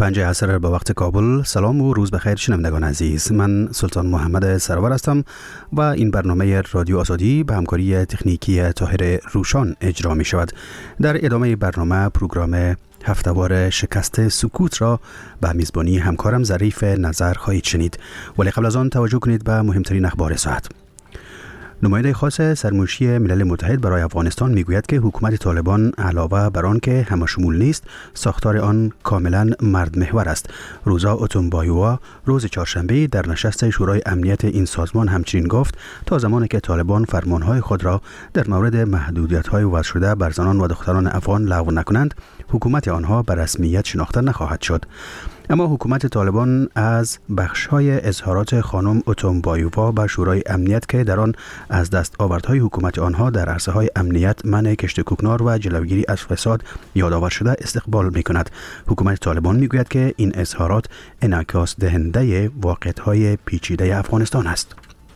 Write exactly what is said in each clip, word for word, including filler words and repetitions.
پنج عصر به وقت کابل. سلام و روز بخیر شنوندگان عزیز. من سلطان محمد سرور هستم و این برنامه رادیو آزادی به همکاری تکنیکی طاهر روشان اجرا می شود. در ادامه برنامه پروگرام هفته‌وار شکست سکوت را به میزبانی همکارم ظریف نظر خواهید شنید، ولی قبل از آن توجه کنید به مهمترین اخبار ساعت. نماینده خاص سرمنشی ملل متحد برای افغانستان میگوید که حکومت طالبان علاوه بر آن که همشمول نیست، ساختار آن کاملا مرد محور است. روزا اوتونبایوا روز چهارشنبه در نشست شورای امنیت این سازمان همچنین گفت تا زمانی که طالبان فرمانهای خود را در مورد محدودیت‌های وضع شده بر زنان و دختران افغان لغو نکنند، حکومت آنها به رسمیت شناخته نخواهد شد. اما حکومت طالبان از بخش‌های اظهارات خانم اوتونبایوا به شورای امنیت که در آن از دست آوردهای حکومت آنها در عرصه‌های امنیت، منع کشت کوکنار و جلوگیری از فساد یادآور شده استقبال می‌کند. حکومت طالبان می‌گوید که این اظهارات انعکاس دهنده واقعیت‌های پیچیده افغانستان است.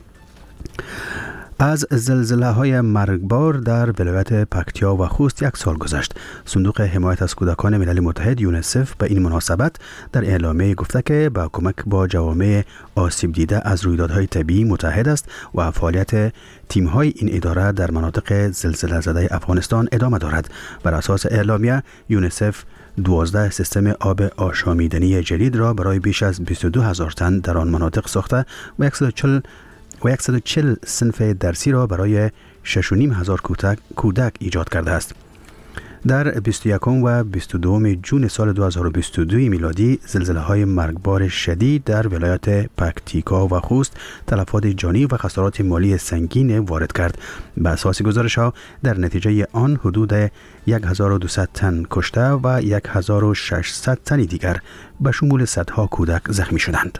از زلزله‌های مرگبار در ولایت پکتیا و خوست یک سال گذشت. صندوق حمایت از کودکان ملل متحد یونیسف به این مناسبت در اعلامیه گفته که با کمک با جوامع آسیب دیده از رویدادهای طبیعی متحد است و فعالیت تیم‌های این اداره در مناطق زلزله زده افغانستان ادامه دارد. بر اساس اعلامیه یونیسف دوازده سیستم آب آشامیدنی جدید را برای بیش از بیست و دو هزار تن در آن مناطق ساخته و صد و چهل و صد و چهل صنف درسی را برای شش و نیم هزار کودک, کودک ایجاد کرده است. در بیست و یکم و بیست و دوم ژوئن سال دو هزار و بیست و دو میلادی زلزله‌های مرگبار شدید در ولایت پکتیکا و خوست تلفات جانی و خسارات مالی سنگین وارد کرد. به اساس گزارش‌ها در نتیجه آن حدود هزار و دویست تن کشته و هزار و ششصد تن دیگر به شمول صدها کودک زخمی شدند.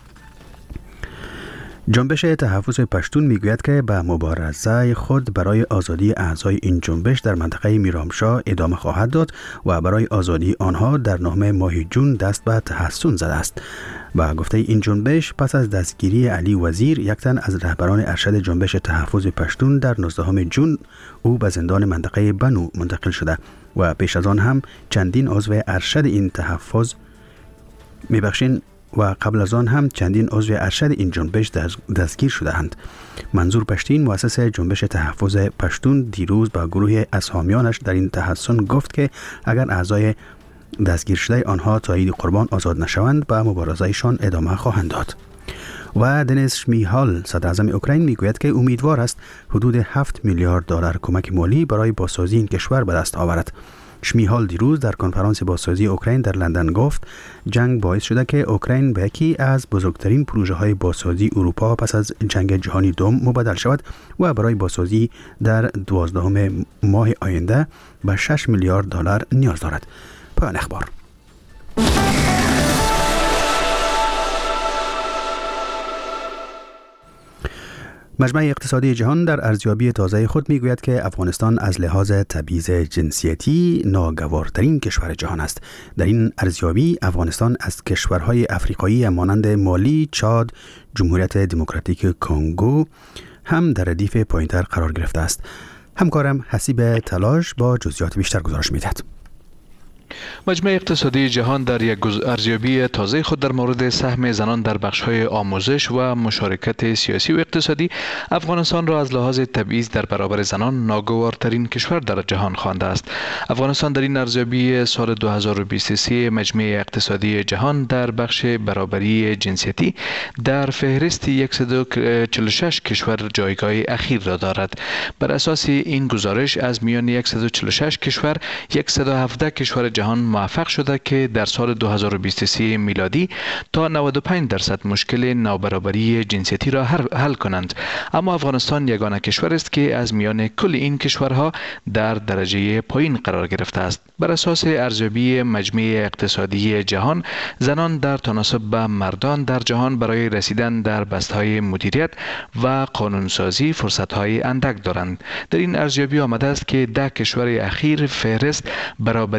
جنبش تحفظ پشتون میگوید که به مبارزه خود برای آزادی اعضای این جنبش در منطقه میرامشاه ادامه خواهد داد و برای آزادی آنها در نهم ماه جون دست به تحسن زده است. با گفته این جنبش پس از دستگیری علی وزیر، یک تن از رهبران ارشد جنبش تحفظ پشتون، در نوزدهم ژوئن او به زندان منطقه بنو منتقل شده و پیش از آن هم چندین عضو ارشد این تحفظ میبخشین و قبل از آن هم چندین عضو ارشد این جنبش دستگیر شده‌اند. منظور پشتین، مؤسس جنبش تحفظ پشتون، دیروز با گروه اسامیانش در این تحسن گفت که اگر اعضای دستگیر شده آنها تا عید قربان آزاد نشوند به مبارزه‌شان ادامه خواهند داد. و دنیس شمیهال، صدر اعظم اوکراین، میگوید که امیدوار است حدود هفت میلیارد دلار کمک مالی برای بازسازی این کشور به دست آورد. شمیهال دیروز در کنفرانس بازسازی اوکراین در لندن گفت جنگ باعث شده که اوکراین به یکی از بزرگترین پروژه های بازسازی اروپا پس از جنگ جهانی دوم مبدل شود و برای بازسازی در دوازدهم ماه آینده به شش میلیارد دلار نیاز دارد. پایان اخبار. مجمع اقتصادی جهان در ارزیابی تازه خود میگوید که افغانستان از لحاظ تبعیض جنسیتی ناگوارترین کشور جهان است. در این ارزیابی افغانستان از کشورهای افریقایی مانند مالی، چاد، جمهوریت دموکراتیک کنگو هم در ردیف پایین‌تر قرار گرفته است. همکارم حسیب تلاش با جزئیات بیشتر گزارش می‌دهد. مجمع اقتصادی جهان در یک ارزیابی تازه خود در مورد سهم زنان در بخش‌های آموزش و مشارکت سیاسی و اقتصادی افغانستان را از لحاظ تبعیض در برابر زنان ناگوارترین کشور در جهان خوانده است. افغانستان در این ارزیابی سال دو هزار و بیست و سه مجمع اقتصادی جهان در بخش برابری جنسیتی در فهرست صد و چهل و شش کشور جایگاه اخیر را دارد. بر اساس این گزارش از میان صد و چهل و شش کشور صد و هفده کشور جهان موفق شده که در سال دو هزار و بیست و سه میلادی تا نود و پنج درصد مشکل نابرابری جنسیتی را حل کنند. اما افغانستان یگانه کشور است که از میان کل این کشورها در درجه پایین قرار گرفته است. بر اساس ارزیابی مجمع اقتصادی جهان، زنان در تناسب به مردان در جهان برای رسیدن در بسته‌های مدیریت و قانونسازی فرصت‌های اندک دارند. در این ارزیابی آمده است که ده کشور اخیر فهرست برابری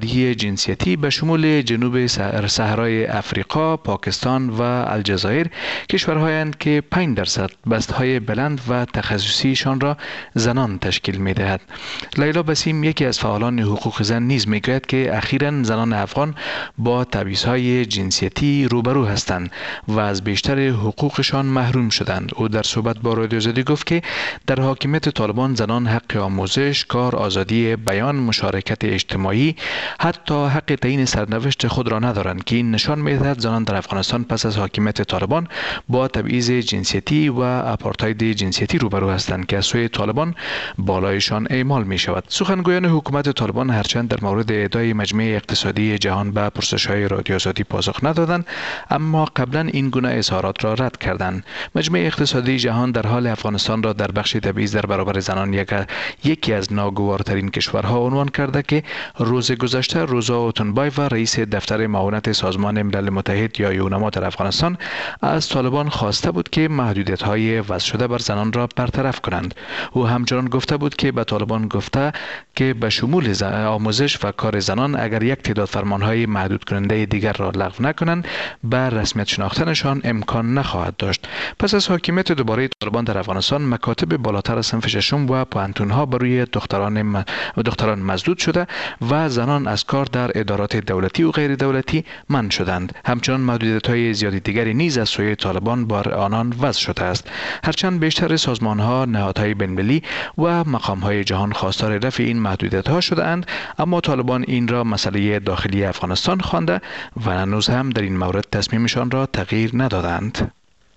جنسیتی به شمول جنوب صحرای افریقا، پاکستان و الجزایر کشورهایند که پنج درصد بستهای بلند و تخصصیشان را زنان تشکیل می دهد. لیلا بسیم یکی از فعالان حقوق زن نیز می گوید که اخیراً زنان افغان با تبعیض‌های جنسیتی روبرو هستند و از بیشتر حقوقشان محروم شدند. او در صحبت با رادیو آزادی گفت که در حاکمیت طالبان زنان حق آموزش، کار، آزادی بیان، مشارکت اجتماعی، حتی حق تعیین سرنوشت خود را ندارند که این نشان می‌دهد زنان در افغانستان پس از حاکمیت طالبان با تبعیض جنسیتی و آپارتاید جنسیتی روبرو هستند که از سوی طالبان بالایشان اعمال می شود. سخنگویان حکومت طالبان هرچند در مورد ادعای مجمع اقتصادی جهان به پرسش‌های رادیو آزادی پاسخ ندادند، اما قبلا این گونه اظهارات را رد کردند. مجمع اقتصادی جهان در حال افغانستان را در بخش تبعیض در برابر زنان یک یکی از ناگوارترین کشورها عنوان کرده که روز گذشته روزا اوتنبایو رئیس دفتر معاونت سازمان ملل متحد یا یونما در افغانستان از طالبان خواسته بود که محدودیت‌های وضع شده بر زنان را برطرف کنند. او همچنان گفته بود که به طالبان گفته که به شمول آموزش و کار زنان اگر یک تعداد فرمان‌های محدود کننده دیگر را لغو نکنند به رسمیت شناختنشان امکان نخواهد داشت. پس از حاکمیت دوباره طالبان در افغانستان مکاتب بالاتر از صنف ششم و پوهنتون‌ها بر روی دختران و دختران مسدود شده و زنان از کار در ادارات دولتی و غیر دولتی منع شدند. همچنان محدودیت‌های زیادی دیگری نیز از سوی طالبان بر آنان وضع شده است. هرچند بیشتر سازمان‌ها، نهادهای بین‌المللی و مقام‌های جهان خواستار رفع این محدودیت‌ها شده‌اند، اما طالبان این را مسئله داخلی افغانستان خوانده و هنوز هم در این مورد تصمیمشان را تغییر ندادند.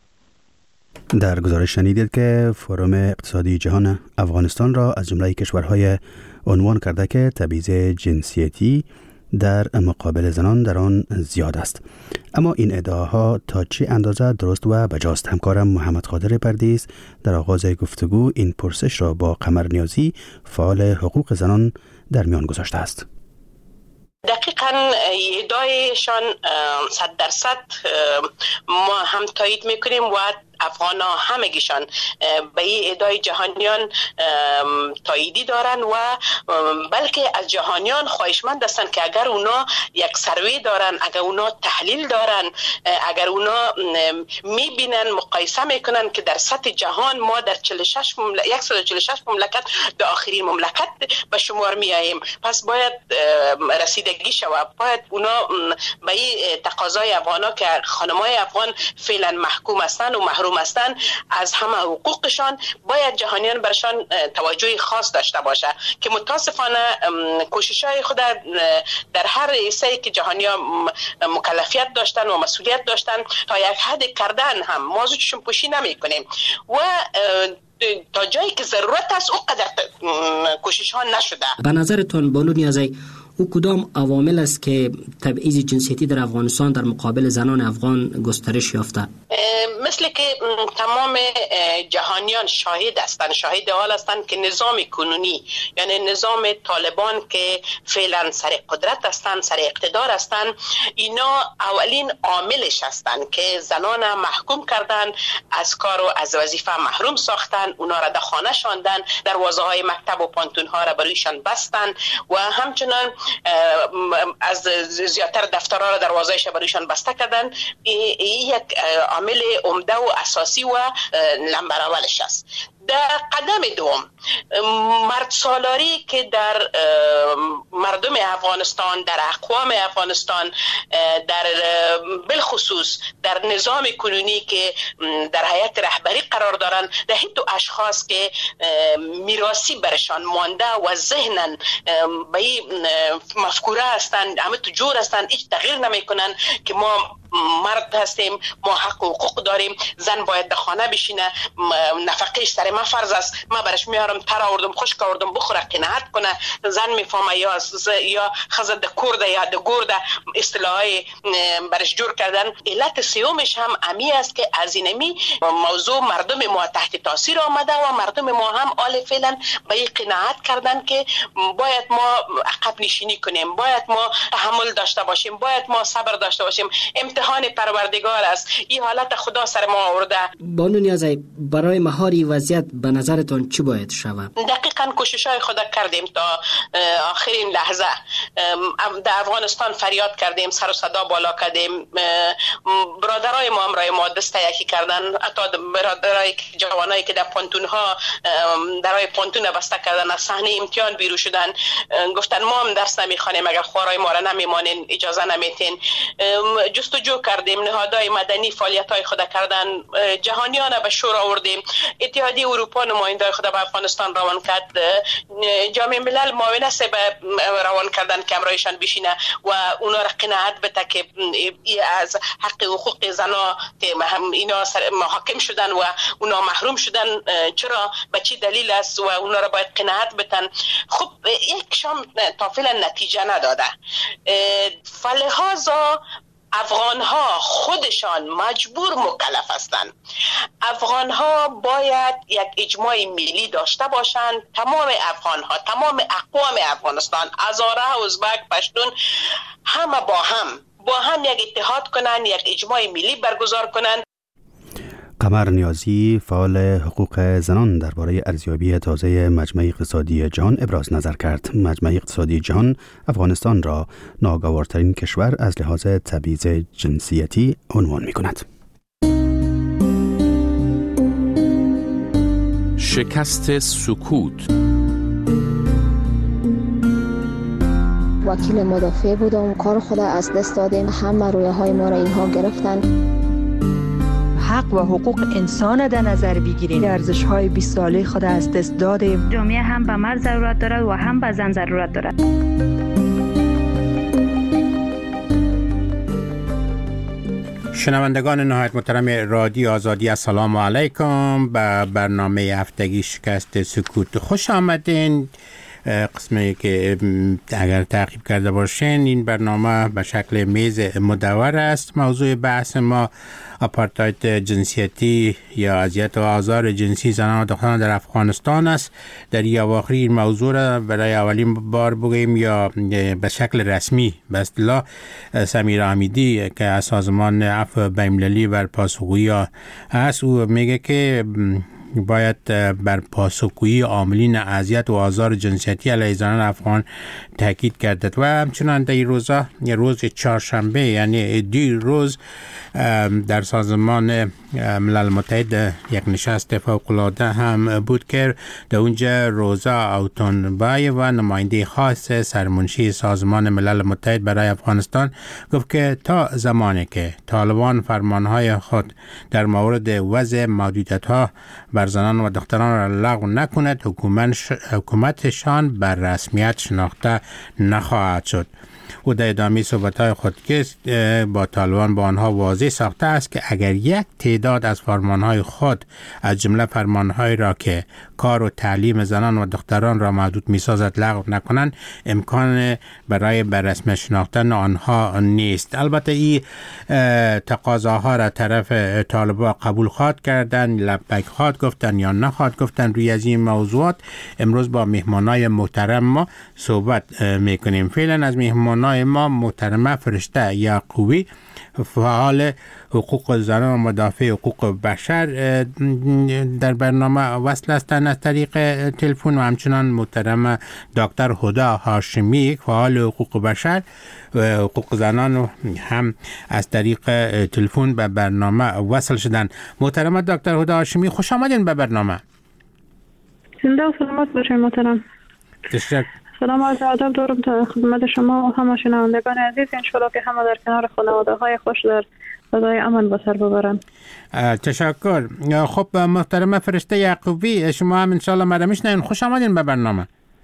در گزارش شنیدید که فروم اقتصادی جهان افغانستان را از جمله کشورهای عنوان کرده که تبعیض جنسیتی در مقابل زنان در آن زیاد است. اما این ادعاها تا چه اندازه درست و بجاست؟ همکارم محمد قادر پردیس در آغاز گفتگو این پرسش را با قمر نیازی فعال حقوق زنان در میان گذاشته است. دقیقاً ادعایشان صد درصد ما هم تایید میکنیم و افغان ها همگیشان به این ادعای جهانیان تاییدی دارن و بلکه از جهانیان خواهشمند هستند که اگر اونا یک سروی دارن، اگر اونا تحلیل دارن، اگر اونا میبینن مقایسه میکنن که در سطح جهان ما در چهل و شش مملکت صد و چهل و شش مملکت به آخرین مملکت به شمار میاییم، پس باید رسیدگی شود. باید اونا به این تقاضای افغان ها که خانمای افغان فعلا محکوم هستند و محروم هستند از همه حقوقشان، باید جهانیان برشان توجه خاص داشته باشه که متاسفانه کوشش‌های خود در هر حیثی که جهانیان مکلفیت داشتن و مسئولیت داشتن تا یک حد کردن هم ما زودشون پوشی نمی‌کنیم و تا جایی که ضرورت است اونقدر کوشش ها نشده. به نظرتون بانو نیازی او کدام عوامل است که تبعیض جنسیتی در افغانستان در مقابل زنان افغان گسترش یافته؟ مثل که تمام جهانیان شاهد هستند، شاهد حال هستند که نظام کنونی یعنی نظام طالبان که فعلا سر قدرت هستند، سر اقتدار هستند، اینا اولین عاملش هستند که زنان محکوم کردن، از کار و از وظیفه محروم ساختن، اونا را در خانه شاندن، دروازه های مکتب و پانتون ها را برویشان بستن و همچنان از زیادتر دفترها را دروازه‌اش برویشان بسته کردن. این یک عامل عمده و اساسی و نمبر اولش است. در قدم دوم مرد سالاری که در مردم افغانستان، در اقوام افغانستان، در بالخصوص در نظام کنونی که در هیئت رهبری قرار دارند، در این دو اشخاص که میراثی برشان مانده و ذهنن به این مفکوره هستند، همه تو جور هستند، هیچ تغییر نمیکنن که ما مرد هستیم، ما حق و حقوق داریم، زن باید در خانه بشینه، نفقهش سر ما فرض است، ما برش میارم تر آوردم خشک آوردم بخوره قناعت کنه، زن میفهمه یا یا خزه د کورده یا د گورده اصطلاحای برش جور کردن. علت سیومش هم امی است که از اینمی موضوع مردم ما تحت تاثیر آمده و مردم ما هم آل فعلا به این قناعت کردن که باید ما عقب نشینی کنیم، باید ما تحمل داشته باشیم، باید ما صبر داشته باشیم. امتحان پروردگار است. این حالت خدا سر ما آورده. بانو نیازی، برای مهار وضعیت به نظرتان چی باید شود؟ دقیقاً کوشش‌های خود کردیم تا آخرین لحظه. در افغانستان فریاد کردیم، سر و صدا بالا کردیم. برادرای ما هم رای ما دست یکی کردن، حتی برادرای جوانایی که در پانتون‌ها درای پانتون بسته کردن، از صحنه امتحان بیرون شدن، گفتن ما هم درس نمیخوانیم، اگر خوارای ما را نمیمانین اجازه نمیتین. جستجو کردیم، نهادهای مدنی فعالیت‌های خود کردن، جهانیان به شور آوردیم. اتحادیه اروپا نماینده‌های خود به افغانستان روان کرد، جامعه ملل معاونت به روان کردن که امرایشان بشینه و اونا را قناعت بده که از حق حقوق زنا اینا محاکم شدن و اونا محروم شدن، چرا به چی دلیل است و اونا را باید قناعت بدن. خب یک شام تا فعلا نتیجه نداده. فلهذا افغان ها خودشان مجبور مکلف هستند. افغان ها باید یک اجماع ملی داشته باشند. تمام افغان ها، تمام اقوام افغانستان، هزاره، ازبک، پشتون، همه با هم با هم یک اتحاد کنند، یک اجماع ملی برگزار کنند. قمر نیازی، فعال حقوق زنان، درباره ارزیابی تازه مجمع اقتصادی جهان ابراز نظر کرد. مجمع اقتصادی جهان افغانستان را ناگوارترین کشور از لحاظ تبعیض جنسیتی عنوان می کند. شکست سکوت. وکیل مدافع بودم، کار خود از دست دادیم، همه رویه های ما را اینها گرفتن. حق و حقوق انسان در نظر بگیریم. ارزش های بیست ساله خود از دست دادیم. جامعه هم به مرد ضرورت دارد و هم به زن ضرورت دارد. شنوندگان نهایت محترم رادیو آزادی، السلام علیکم. به برنامه هفتگی شکست سکوت خوش آمدین. قسمی که اگر تعقیب کرده باشین، این برنامه به شکل میز مدور است. موضوع بحث ما آپارتاید جنسیتی یا اذیت و آزار جنسی زنان و دختران در افغانستان است. در این اواخر این موضوع را برای اولین بار بگوییم یا به شکل رسمی به اصطلاح سمیر حمیدی که از سازمان عفو بین‌المللی بر پاسخگویی است، او میگه که باید بر پاسخگویی عاملین اذیت و آزار جنسیتی علیه زنان افغان تاکید گردد. و همچنان در این روزا، روز چهارشنبه یعنی دیر روز، در سازمان ملل متحد یک نشست فوق‌العاده هم بود که در اونجا روزا اوتونبای و نماینده خاص سرمنشی سازمان ملل متحد برای افغانستان گفت که تا زمانی که طالبان فرمانهای خود در مورد وضع محدودیت‌ها بر زنان و دختران را لغو نکند، حکومتشان بر رسمیت شناخته نخواهد شد. او در ادامه صحبت‌های خود که با طالبان با آنها واضح ساخته است که اگر یک تعداد از فرمانهای خود از جمله فرمانهایی را که کار و تعلیم زنان و دختران را محدود می‌سازد لغو نکنند، امکان برای بررسمی شناختن آنها نیست. البته این تقاضاها را طرف طالبان قبول خواهد کردن، لبیک خواهد گفتن یا نخواهد گفتن. روی از این موضوعات امروز با مهمانای محترم ما صحبت میکنیم. فعلا از مهمانای ما محترمه فرشته یعقوبی، فعال حقوق زنان و مدافع حقوق بشر، در برنامه وصل هستند از طریق تلفن، و همچنان محترم دکتر هدی هاشمی، فعال حقوق بشر و حقوق زنان هم از طریق تلفن به برنامه وصل شدن. محترم دکتر هدی هاشمی، خوش آمدین به برنامه. زنده و سلامت باشید محترم. تشکر. سلام عرض ادب دارم تا خدمت شما و همه شنوندگان عزیز. انشالله که همه در کنار خانواده های خوش در فضای امن به سر ببرن. تشکر. خب محترم فرشته یعقوبی، شما هم انشالله مرا میشنوین. خوش آمدین به برنامه.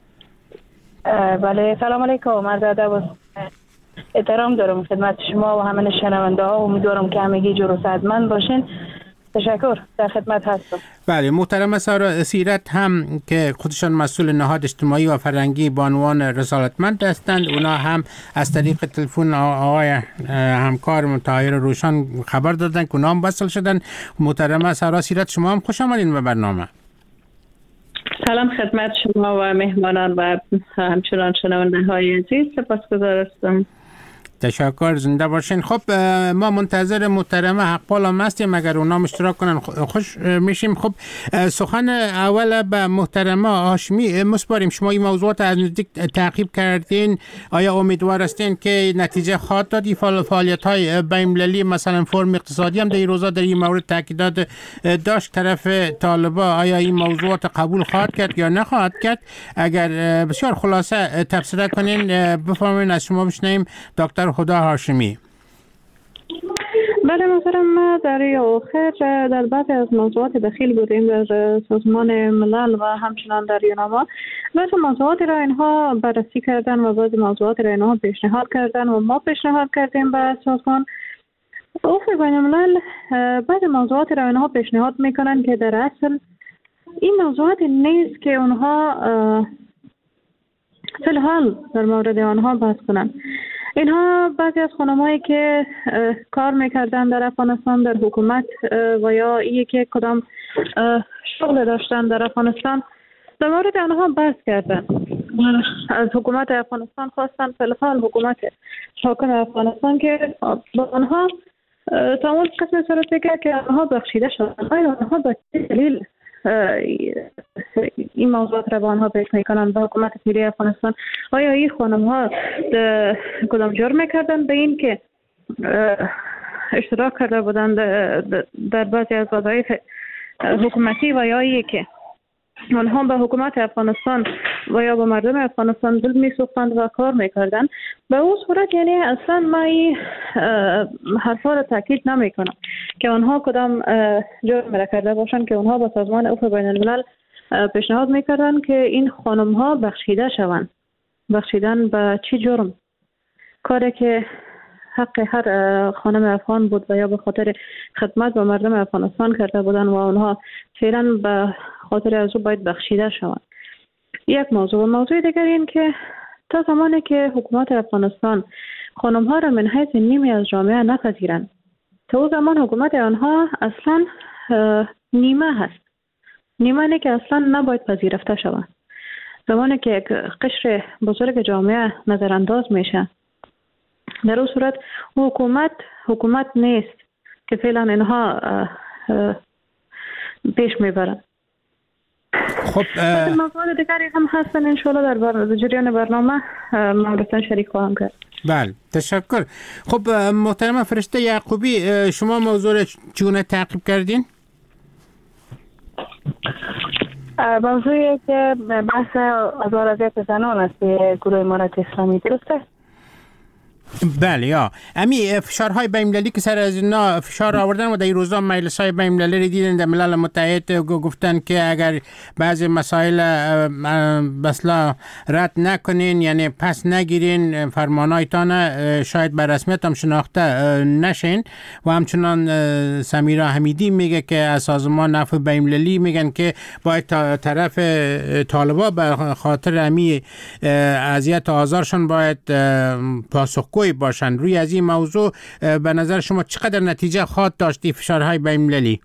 بله، سلام علیکم. عرض ادب و احترام دارم خدمت شما و همه شنونده ها. امیدوارم که همگی جور و صحتمند باشین. تشکر، در خدمت هستم. بله، محترم سارا سیرت هم که خودشان مسئول نهاد اجتماعی و فرهنگی با عنوان رسالتمند هستند، اونا هم از طریق تلفن آقای همکار طاهر روشن خبر دادن که اونا هم وصل شدن. محترم سارا سیرت، شما هم خوش آمدین به برنامه. سلام خدمت شما و مهمانان و همچنان شنونده های عزیز. سپاسگزار هستم. تشکر، زنده باشین. خب ما منتظر محترمه حقپال هم هستیم، اگر اونا اشتراک کنن خوش میشیم. خب سخن اول به محترمه هاشمی مسپاریم. شما این موضوعات از نزدیک تعقیب کردین، آیا امیدوار هستین که نتیجه خواهد داد؟ این فعالیت های بین‌المللی مثلا فرم اقتصادی هم در این روزا در این مورد تاکیدات داشت طرف طالبا، آیا این موضوعات قبول خواهد کرد یا نخواهد کرد؟ اگر بسیار خلاصه تفسیر کنین بفرمایید، از شما بشنویم دکتر هدا هاشمی. بله محترم، ما در آخر در بعضی از موضوعات دخیل بودیم در سازمان ملل و همچنان در یوناما. بعضی موضوعات را اینها بررسی کردن و بعضی موضوعات را اینها پیشنهاد کردن و ما پیشنهاد کردیم به سازمان. افق بین الملل بعضی موضوعات را اینها پیشنهاد میکنن که در اصل این موضوعات نیست که اونها فی الحال در مورد آنها بحث کنن. اینها بعضی از خانم‌هایی که کار میکردن در افغانستان در حکومت و یا یکی کدام شغل داشتن در افغانستان، در مورد آنها بحث کردن. از حکومت افغانستان خواستن فی الحال حکومت حاکم افغانستان که با آنها تعامل قسم صورت بگیرد که آنها بخشیده شدن. آیا آنها به دلیل این موضوعات را با آنها پیش میکنن به حکومت ملی افغانستان؟ آیا این خانم ها کدام جرم میکردن به این که اشتراک کرده بودن در بعضی از وظایف حکومتی و یا ای که آنها به حکومت افغانستان و یا به مردم افغانستان دل میسوختند و کار میکردن؟ به اون صورت یعنی اصلا ما این حرفا را تاکید نمیکنم که آنها کدام جرم را کرده باشند که آنها با سازمان افق بین الملل پیشنهاد میکردن که این خانم ها بخشیده شوند. بخشیدن به چی جرم؟ کاری که حق هر خانم افغان بود و یا به خاطر خدمت به مردم افغانستان کرده بودن و آنها فعلا به خاطر از او باید بخشیده شوند. یک موضوع. و موضوع دیگر این که تا زمانی که حکومت افغانستان خانم ها را من حیث نیمی از جامعه نپذیرند، تا او زمان حکومت آنها اصلا نیمه هست. نیمه نه که اصلا نباید پذیرفته شوند. زمانی که یک قشر بزرگ جامعه نظرانداز میشه، در اون صورت حکومت حکومت نیست که فعلا اینها پیش میبرن. خب موضوع دیگری هم هستن انشاءالله در بر... جریان برنامه مورتن شریک خواهم کرد. بله تشکر. خب محترم فرشته یعقوبی، شما موضوع را چگونه تعقیب کردین؟ موضوعی که بحث آزار اذیت زنان است به گروه امارت اسلامی، درسته؟ بله یا امی فشارهای بین‌المللی که سر از اینا فشار آوردن و در این روزا مجلس‌های بین‌المللی رو دیدن در ملل متحد گفتن که اگر بعضی مسائل بسلا رد نکنین، یعنی پس نگیرین، فرمانایتان شاید به رسمیت هم شناخته نشین. و همچنان سمیرا حمیدی میگه که از سازمان عفو بین‌المللی میگن که باید طرف طالبا به خاطر امی اذیت و آزارشون باید پاسخگوی باشند. روی از این موضوع به نظر شما چقدر نتیجه خواهد داشت فشارهای بین‌المللی؟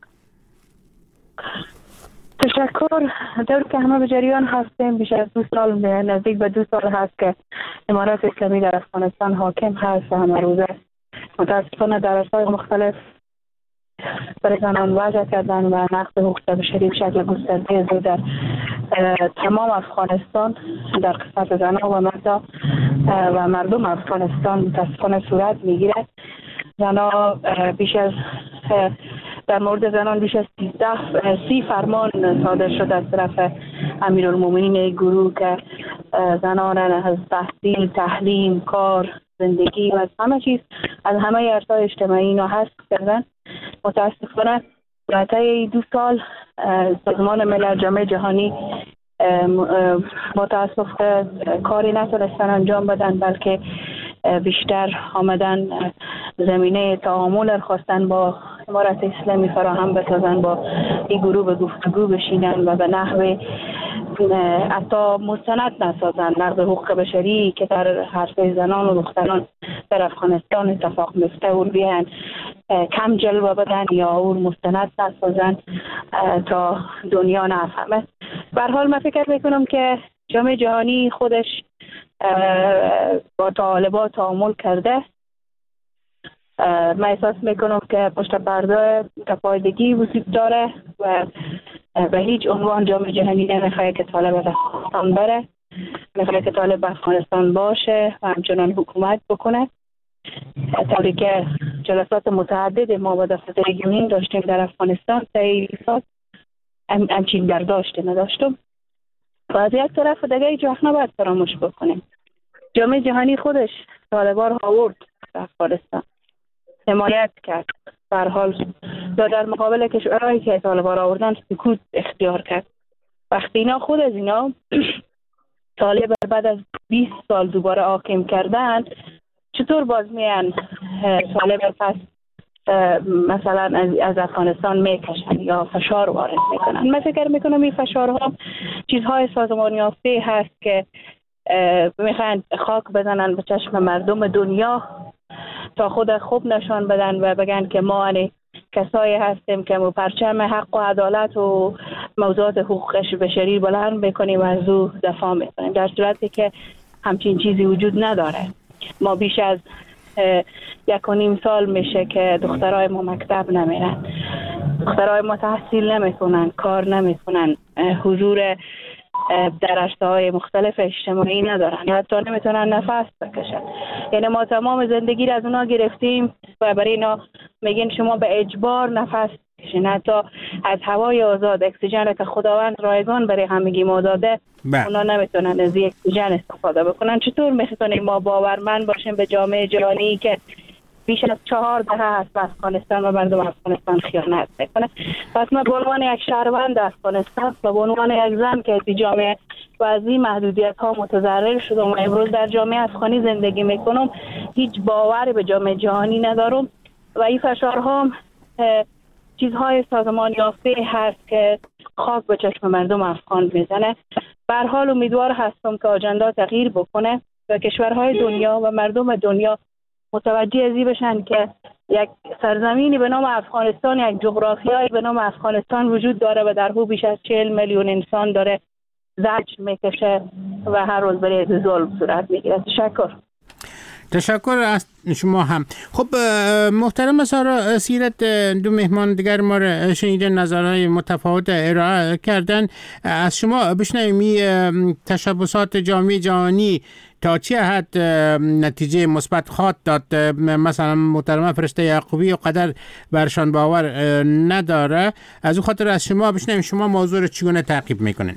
تشکر. در که همه به جریان هستیم، بیش از دو سال، نزدیک به دو سال هست که امارات اسلامی در افغانستان حاکم هست و همه روزه متاسفانه در اصلاح مختلف برای زنان وضع کردن و نقض حقوق بشری به شکل گسترده زود در تمام افغانستان در قسمت زنان و مردم و مردم افغانستان متاسفانه صورت میگیره. زنان بیش از در مورد زنان بیش از سی فرمان صادر شده از طرف امیرالمومنین گروه که زنان از تحصیل، تعلیم، کار، زندگی و از همه چیز، از همه عرصه‌های اجتماعی اینا حذف کردن. متاسفانه طی دو سال سازمان ملل، جامعه جهانی متاسف کاری نتونستن انجام بدن، بلکه بیشتر آمدن زمینه تعامل خواستن با امارت اسلامی فراهم بسازن، با این گروه به گفتگو بشینن و به نحو حتی مستند نسازن. نقض حقوق بشری که در عرصه زنان و دختران در افغانستان اتفاق میفته اون بیان کم جلوه بدن یا اون مستند نسازن تا دنیا نفهمه. به هر حال من فکر میکنم که جامعه جهانی خودش با طالبان تعامل کرده من احساس میکنم که پشت پرده تفایدگی وجود داره و به هیچ عنوان جامعه جهانی نمیخواد که طالب از افغانستان بره، میخواد که طالب افغانستان باشه و همچنان حکومت بکنه. طوری که جلسات متعدد ما با دفتر رگیمین داشتیم در افغانستان طی سال همچین برداشتی نداشتم. و از یک طرف دیگه هیچ وقت نباید فراموش بکنیم جامعه جهانی خودش طالبان ها آورد در افغانستان، حمایت کرد، به هر حال در مقابل کشورهایی که طالبان را آوردن سکوت اختیار کرد. وقتی اینا خود از اینا طالب بعد از بیست سال دوباره حاکم کردن، چطور باز میان طالب پس مثلا از افغانستان میکشن یا فشار وارد میکنن؟ من فکر میکنم این فشارها چیزهای سازمان یافته هست که میخوان خاک بزنن به چشم مردم دنیا تا خود خوب نشان بدن و بگن که ما انی کسایی هستیم که پرچم حق و عدالت و موضوعات حقوق بشری بلند بکنیم و از او دفاع میکنیم، در صورتی که همچین چیزی وجود نداره. ما بیش از یک و نیم سال میشه که دخترای ما مکتب نمیرن، دخترای ما تحصیل نمیکنن، کار نمیکنن، حضور در عرصه‌های مختلف اجتماعی ندارن، یا حتی نمیتونن نفس بکشن. یعنی ما تمام زندگی را از اونا گرفتیم و برای اینا میگین شما به اجبار نفس بکشین، حتی از هوای آزاد، اکسیژن که خداوند رایگان برای همگی ما داده، اونا نمیتونن از اکسیژن استفاده بکنن. چطور میتونیم ما باورمند باشیم به جامعه جهانی که بیش از چهار دهه هست به افغانستان و مردم افغانستان خیانت میکنه؟ پس من به عنوان یک شهروند افغانستان و به عنوان یک زن که از جامعه و از این محدودیت ها متضرر شدم و امروز در جامعه افغانی زندگی میکنم، هیچ باوری به جامعه جهانی ندارم و این فشارها چیزهای سازمان یافته هست که خاک به چشم مردم افغان میزنه. به هر حال امیدوار هستم که آجندا تغییر بکنه و کشورهای دنیا و مردم دنیا متوجه ازی بشن که یک سرزمینی به نام افغانستان، یک جغرافیایی به نام افغانستان وجود داره و در او بیش از چهل میلیون انسان داره زجر میکشه و هر روز برای ظلم صورت میگیره. تشکر. تشکر از شما هم. خب محترم سارا سیرت، دو مهمان دیگر ما را شنیدن، نظرهای متفاوت ارائه کردن. از شما بشنویم تشبسات جامعه جهانی تا چه حد نتیجه مثبت خواهد داد. مثلا محترم فرشته یعقوبی و قدر برشان باور نداره، از او خاطر از شما بشنویم شما موضوع رو چگونه تعقیب میکنین؟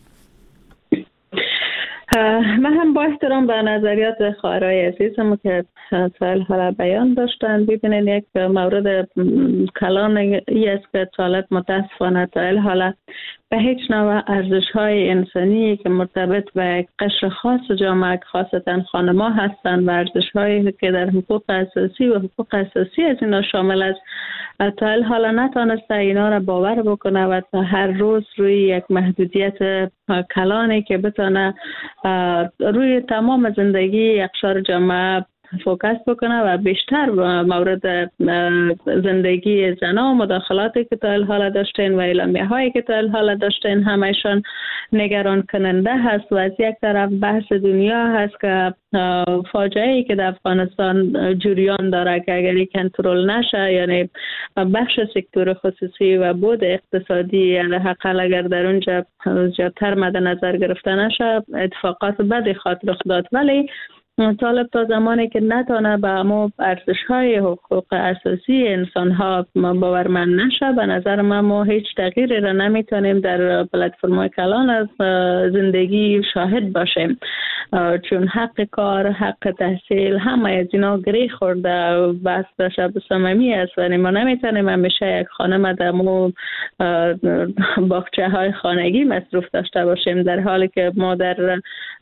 من هم با احترام به نظریات خواهرای عزیزم که سال حالا بیان داشتن، ببینید یک مورد کلان ای است که طالب متاسفانه تا حالا به هیچ نوع ارزش‌های انسانی که مرتبط به قشر خاص جامعه خاصتا خانم‌ها هستند و ارزش‌هایی که در حقوق اساسی و حقوق اساسی از اینا شامل است، تا حالا نتونسته اینا را باور بکنه و تا هر روز روی یک محدودیت کلانی که بتونه روی تمام زندگی اقشار جامعه فوکس بکنه و بیشتر مورد زندگی زنان و مداخلاتی که تا حالا داشتین و اعلامیه هایی که تا حالا داشتین همشان نگران کننده هست و از یک طرف بحث دنیا هست که فاجعه ای که در افغانستان جریان داره که اگر کنترل نشه، یعنی بخش سکتور خصوصی و بود اقتصادی حداقل اگر در اونجا زیادتر مد نظر گرفته نشه، اتفاقات بدی خواهد رخ داد. ولی طالب تا زمانی که نتونه به ما ارزش‌های حقوق اساسی انسان‌ها باورمند نشه، به نظر من ما هیچ تغییری را نمیتونیم در پلتفرم‌های کلان از زندگی شاهد باشیم، چون حق کار، حق تحصیل، همه از اینا گره خورده و بحث شب صمیمی است و ما نمیتونیم همیشه یک خانم در مو باغچه های خانگی مصروف داشته باشیم، در حالی که ما در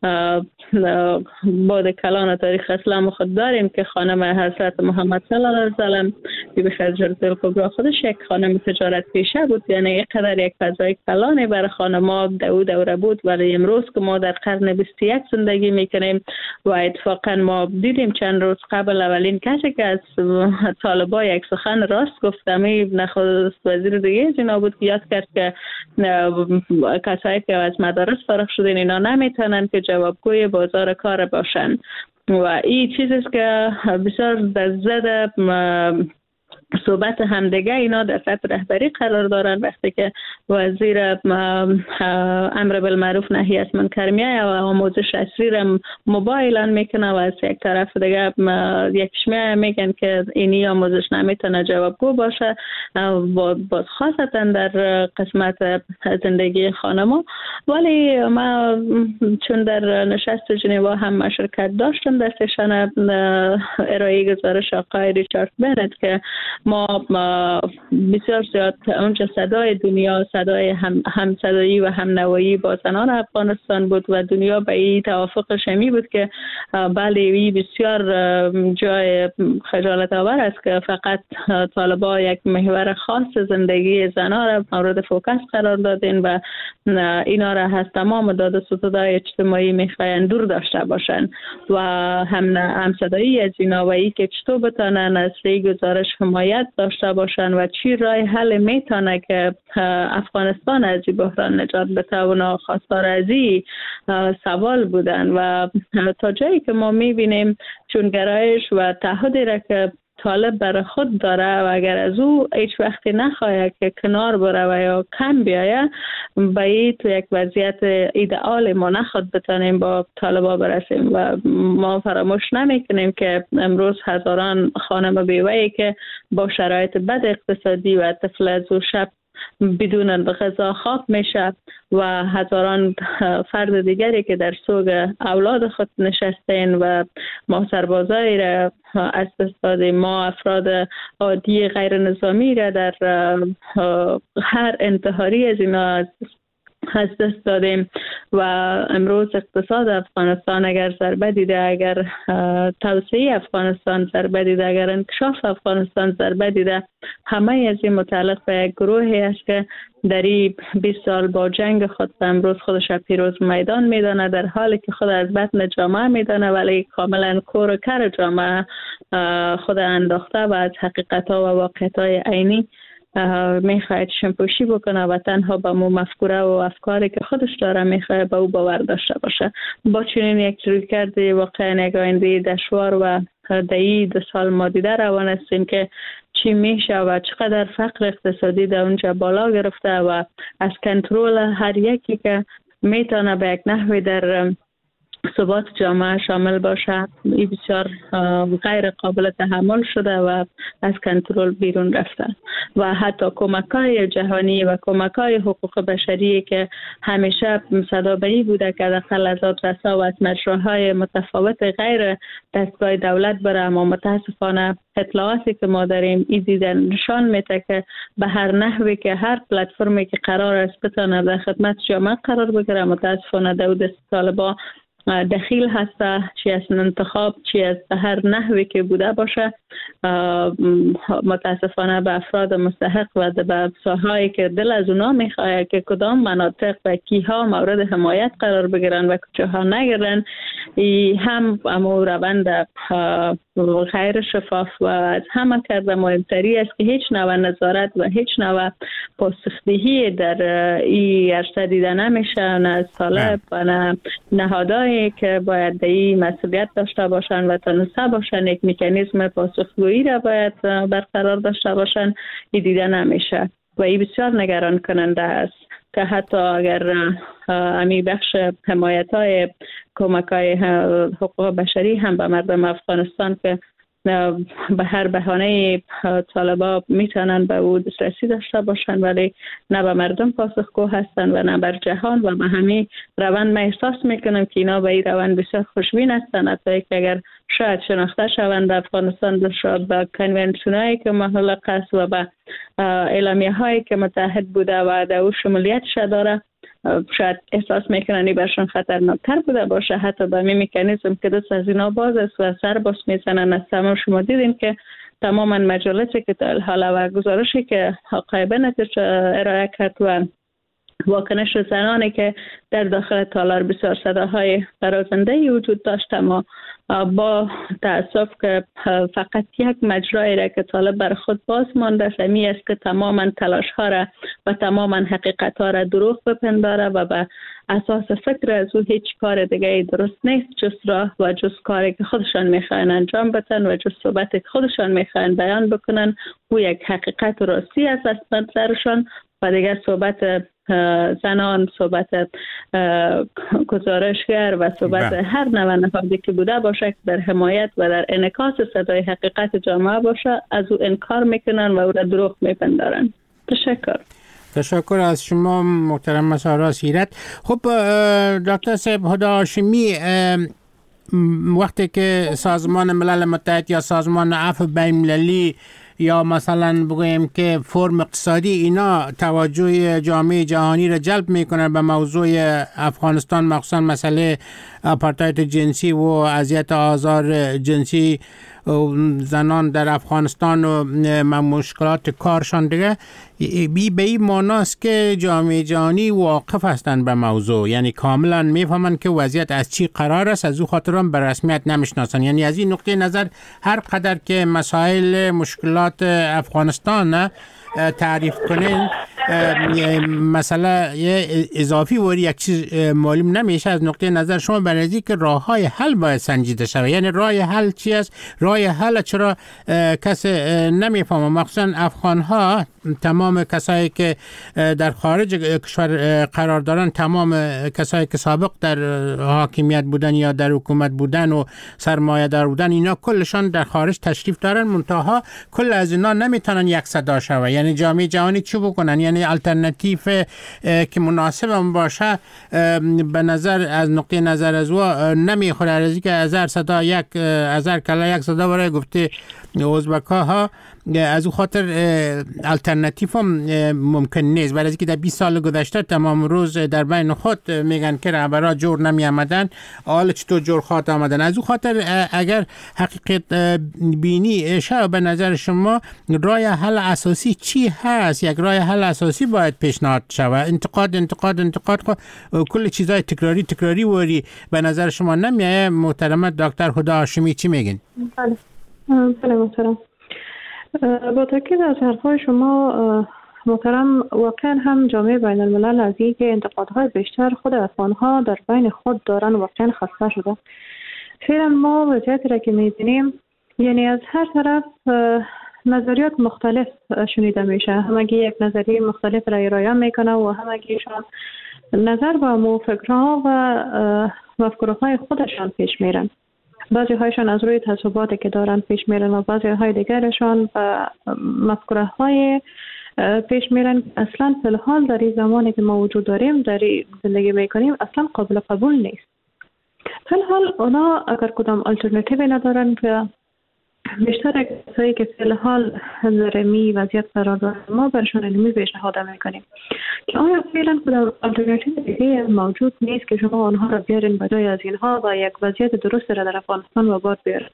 بعد کلان تاریخ اسلام خود داریم که خانم حضرت محمد صلی الله علیه و سلم بی بی خدیجه کبرا خودش یک خانم تجارت پیشه بود، یعنی یک قدر یک فضای کلانی برای خانم‌ها دو دوره بود. ولی امروز که ما در قرن بیست و یک زندگی میکنیم و اتفاقا ما دیدیم چند روز قبل اولین کسی که از طالبا یک سخن راست گفتمی نخست وزیر دیگه از اینا بود که یاد کرد که کسایی که از مدارس فارغ شدن اینا نمیتونن که جوابگوی بازار کار باشن. و این چیزی است که بسیار در زد صحبت همدیگه اینا در سطح رهبری قرار دارن. وقتی که وزیر امر بالمعروف نهی از منکر میایه و آموزش عصری را موبایل میکنه و از یک طرف دیگه یکیش میایه میگن که اینی آموزش نمیتونه جوابگو باشه، باز خاصتا در قسمت زندگی خانما. ولی ما چون در نشست ژنوا هم شرکت داشتم در سشن ارائه گزارش آقای ریچارد بنت که ما بسیار زیاد اونجا صدای دنیا، صدای هم همصدایی و همنوایی با زنان افغانستان بود و دنیا به این توافق شمی بود که بله این بسیار جای خجالت آور است که فقط طالبا یک محور خاص زندگی زنان را مورد فوکس قرار دادین و اینا را از تمام داد و ستودهای اجتماعی میخواین دور داشته باشن و هم همصدایی از اینا و ای که چطور بتانن از ری گزارش حمایت داشته باشن و چی راه حل میتونه که افغانستان از این بحران نجات بده و خواستار از این سوال بودن. و تا جایی که ما میبینیم چون گرایش و تعهدی را که طالب برای خود داره و اگر از او هیچ وقتی نخواهد که کنار بره و یا کم بیایه به این تو یک وضعیت ایدئال ما نخواد بتانیم با طالبا برسیم. و ما فراموش نمیکنیم که امروز هزاران خانم بیوه‌ای که با شرایط بد اقتصادی و طفل از او شب بدون غذا خواب میشه و هزاران فرد دیگری که در سوگ اولاد خود نشستین و ما سربازایی را از دست دادیم، ما افراد عادی غیر نظامی را در هر انتحاری از اینا از دست دادیم. و امروز اقتصاد افغانستان اگر ضربه دیده، اگر توسعه افغانستان ضربه دیده، اگر انکشاف افغانستان ضربه دیده، همه از این متعلق به یک گروهی است که در این بیست سال با جنگ خود امروز خودش پیروز میدان میدانه، در حالی که خود از بطن جامعه میدانه ولی کاملا کور و کر جامعه خود انداخته و از حقیقت ها و واقعیت های عینی میخواهد شمپوشی بکنه و تنها با مو مفکوره و افکاری که خودش داره میخواهد به او باور داشته باشه. با چنین یک رویکرد واقعا یک آینده دشوار و دهی دو سال ما دیده روان هستیم که چی میشه و چقدر فقر اقتصادی در اونجا بالا گرفته و از کنترل هر یکی که میتونه به یک نحوی در ثبات جامعه شامل باشه این بسیار غیر قابل تحمل شده و از کنترل بیرون رفته. و حتی کمک‌های جهانی و کمک‌های حقوق بشری که همیشه صدابری بوده که داخل از آدرسا و از مجراهای متفاوت غیر دستگاه دولت بره، اما متاسفانه اطلاعاتی که ما داریم این دیدن نشان میده که به هر نحوی که هر پلتفرمی که قرار است بتونه در خدمت جامعه قرار بگیره، متاسفانه دود طالبا دخیل هسته، چی از انتخاب چی از هر نحوی که بوده باشه متاسفانه به افراد مستحق و به ساحهایی که دل از اونا میخواه که کدام مناطق و کیها مورد حمایت قرار بگیرن و کجاها نگیرن، ای هم امو روند غیر شفاف و از همه کرده مهمتری است که هیچ نوع نظارت و هیچ نوع پاسخدهی در این عرصه دیده نمیشه، نه از طالب و نه نهادهایی که باید این مسئولیت داشته باشن و تنسه باشن یک مکانیزم پاسخگویی را باید برقرار داشته باشن، این دیده نمیشه و این بسیار نگران کننده است که حتی اگر امی بخش حمایت های کمک های حقوق بشری هم به مردم افغانستان که به هر بهانه طالبا میتونن به او دسترسی داشته باشن ولی نه به مردم پاسخگو هستن و نه بر جهان و به همین روند ما احساس میکنم که اینا به این روند بسیار خوشبین هستن، حتی که اگر شاید شناخته شوند افغانستان شاید به کنونشن هایی که محلق است و به اعلامیه هایی که متحد بوده و در او شمولیتش داره شاید احساس میکنن این برشان خطرناکتر بوده باشه، حتی به می مکانیزم که دست از اینا باز است و سر باز میزنن. از تمام شما دیدین که تماما مجالسی که تا حالا و گزارشی که آقای بنت ارائه کرد و واکنش زنانی که در داخل تالار بسیار صداهای برازنده‌ای وجود داشت، اما با تأسف که فقط یک مجرایی را که طالب بر خود باز مانده سمی است که تماما تلاش ها را و تماما حقیقت ها را دروغ بپنداره و به اساس فکر از او هیچ کار دیگه درست نیست جز راه و جز کاری که خودشان میخواین انجام بدن و جز صحبتی که خودشان میخواین بیان بکنن. او یک حقیقت راستی است از نظرشان و دیگر صحبت زنان، صحبت گزارشگر و صحبت هر نوع نهادی که بوده باشه در حمایت و در انعکاس صدای حقیقت جامعه باشه از او انکار میکنن و او را دروغ میپندارن. تشکر. تشکر از شما محترم مسارا سیرت. خب دکتر صاحب هدی هاشمی، وقتی که سازمان ملل متحد یا سازمان عفو بین المللی یا مثلا بگویم که فرم اقتصادی اینا توجه جامعه جهانی را جلب میکنن به موضوع افغانستان، مخصوصا مسئله آپارتاید جنسی و اذیت آزار جنسی زنان در افغانستان و مشکلات کارشان دیگه، بی به این معناست که جامعه جهانی واقف هستند به موضوع، یعنی کاملا میفهمند که وضعیت از چی قرار است، از او خاطر هم به رسمیت نمیشناسند. یعنی از این نقطه نظر هر قدر که مسائل مشکلات افغانستان تعریف کنین مسئله اضافی و یک چیز معلوم نمیشه. از نقطه نظر شما برای که راه های حل باید سنجیده شود. یعنی راه حل چی است؟ راه حل چرا کسی نمیفهمه؟ مخصوصا افغان ها، تمام کسایی که در خارج کشور قرار دارن، تمام کسایی که سابق در حاکمیت بودن یا در حکومت بودن و سرمایه دار بودن، اینا کلشان در خارج تشریف دارن، منتها کل از اینا نمیتونن یک صدا شوه. یعنی جامعه جهانی چی بکنن؟ یعنی الटरनेटिव که مناسب هم باشه به نظر از نقطه نظر از او نمیخوره. از اینکه هزار صدا یک هزار کلا یک صدا برای گفته ازبک‌ها ها، از او خاطر الटरनेटिव هم ممکن نیست. برای اینکه در بیست سال گذشته تمام روز در بین خود میگن که رهبرا جور نمی آمدن، حالا چطور جور خواهد آمدن. از او خاطر اگر حقیقت بینی شه، به نظر شما راه حل اساسی چی هست؟ یک راه حل اساسی باید پیشنهاد شود. انتقاد انتقاد انتقاد کل چیزای تکراری تکراری وری به نظر شما نمیایه؟ محترم دکتر هدی هاشمی چی میگین؟ بله بله محترم، با تاکید از حرفای شما محترم، واقعا هم جامعه بین الملل از این که انتقادهای بیشتر خود افغانها در بین خود دارن واقعا خسته شده. فعلا ما وضعیتی را که میبینیم، یعنی از هر طرف نظریات مختلف شنیده میشه، همگی یک نظریه مختلف را ارائه میکنه و همگیشان نظر با موفقرها و مفکورهای خودشان پیش میرن. بعضی هایشان از روی تعصباتی که دارن پیش میرن و بعضی های دیگرشان و مفکوره های پیش میرن اصلا فی الحال در این زمانی که ما وجود داریم، در زندگی میکنیم، اصلا قابل قبول نیست. فی الحال اونا اگر کدام الटरनेटिव ندارن که بیشتر کسایی که فی الحال در می وضعیت قرار دارن، ما برشان علمی پیشنهاد میکنیم که آیا فعلا کدام الटरनेटिव دیگه موجود نیست که شما آنها را بیارین بجای از اینها و یک وضعیت درست را در افغانستان و باد بیارن.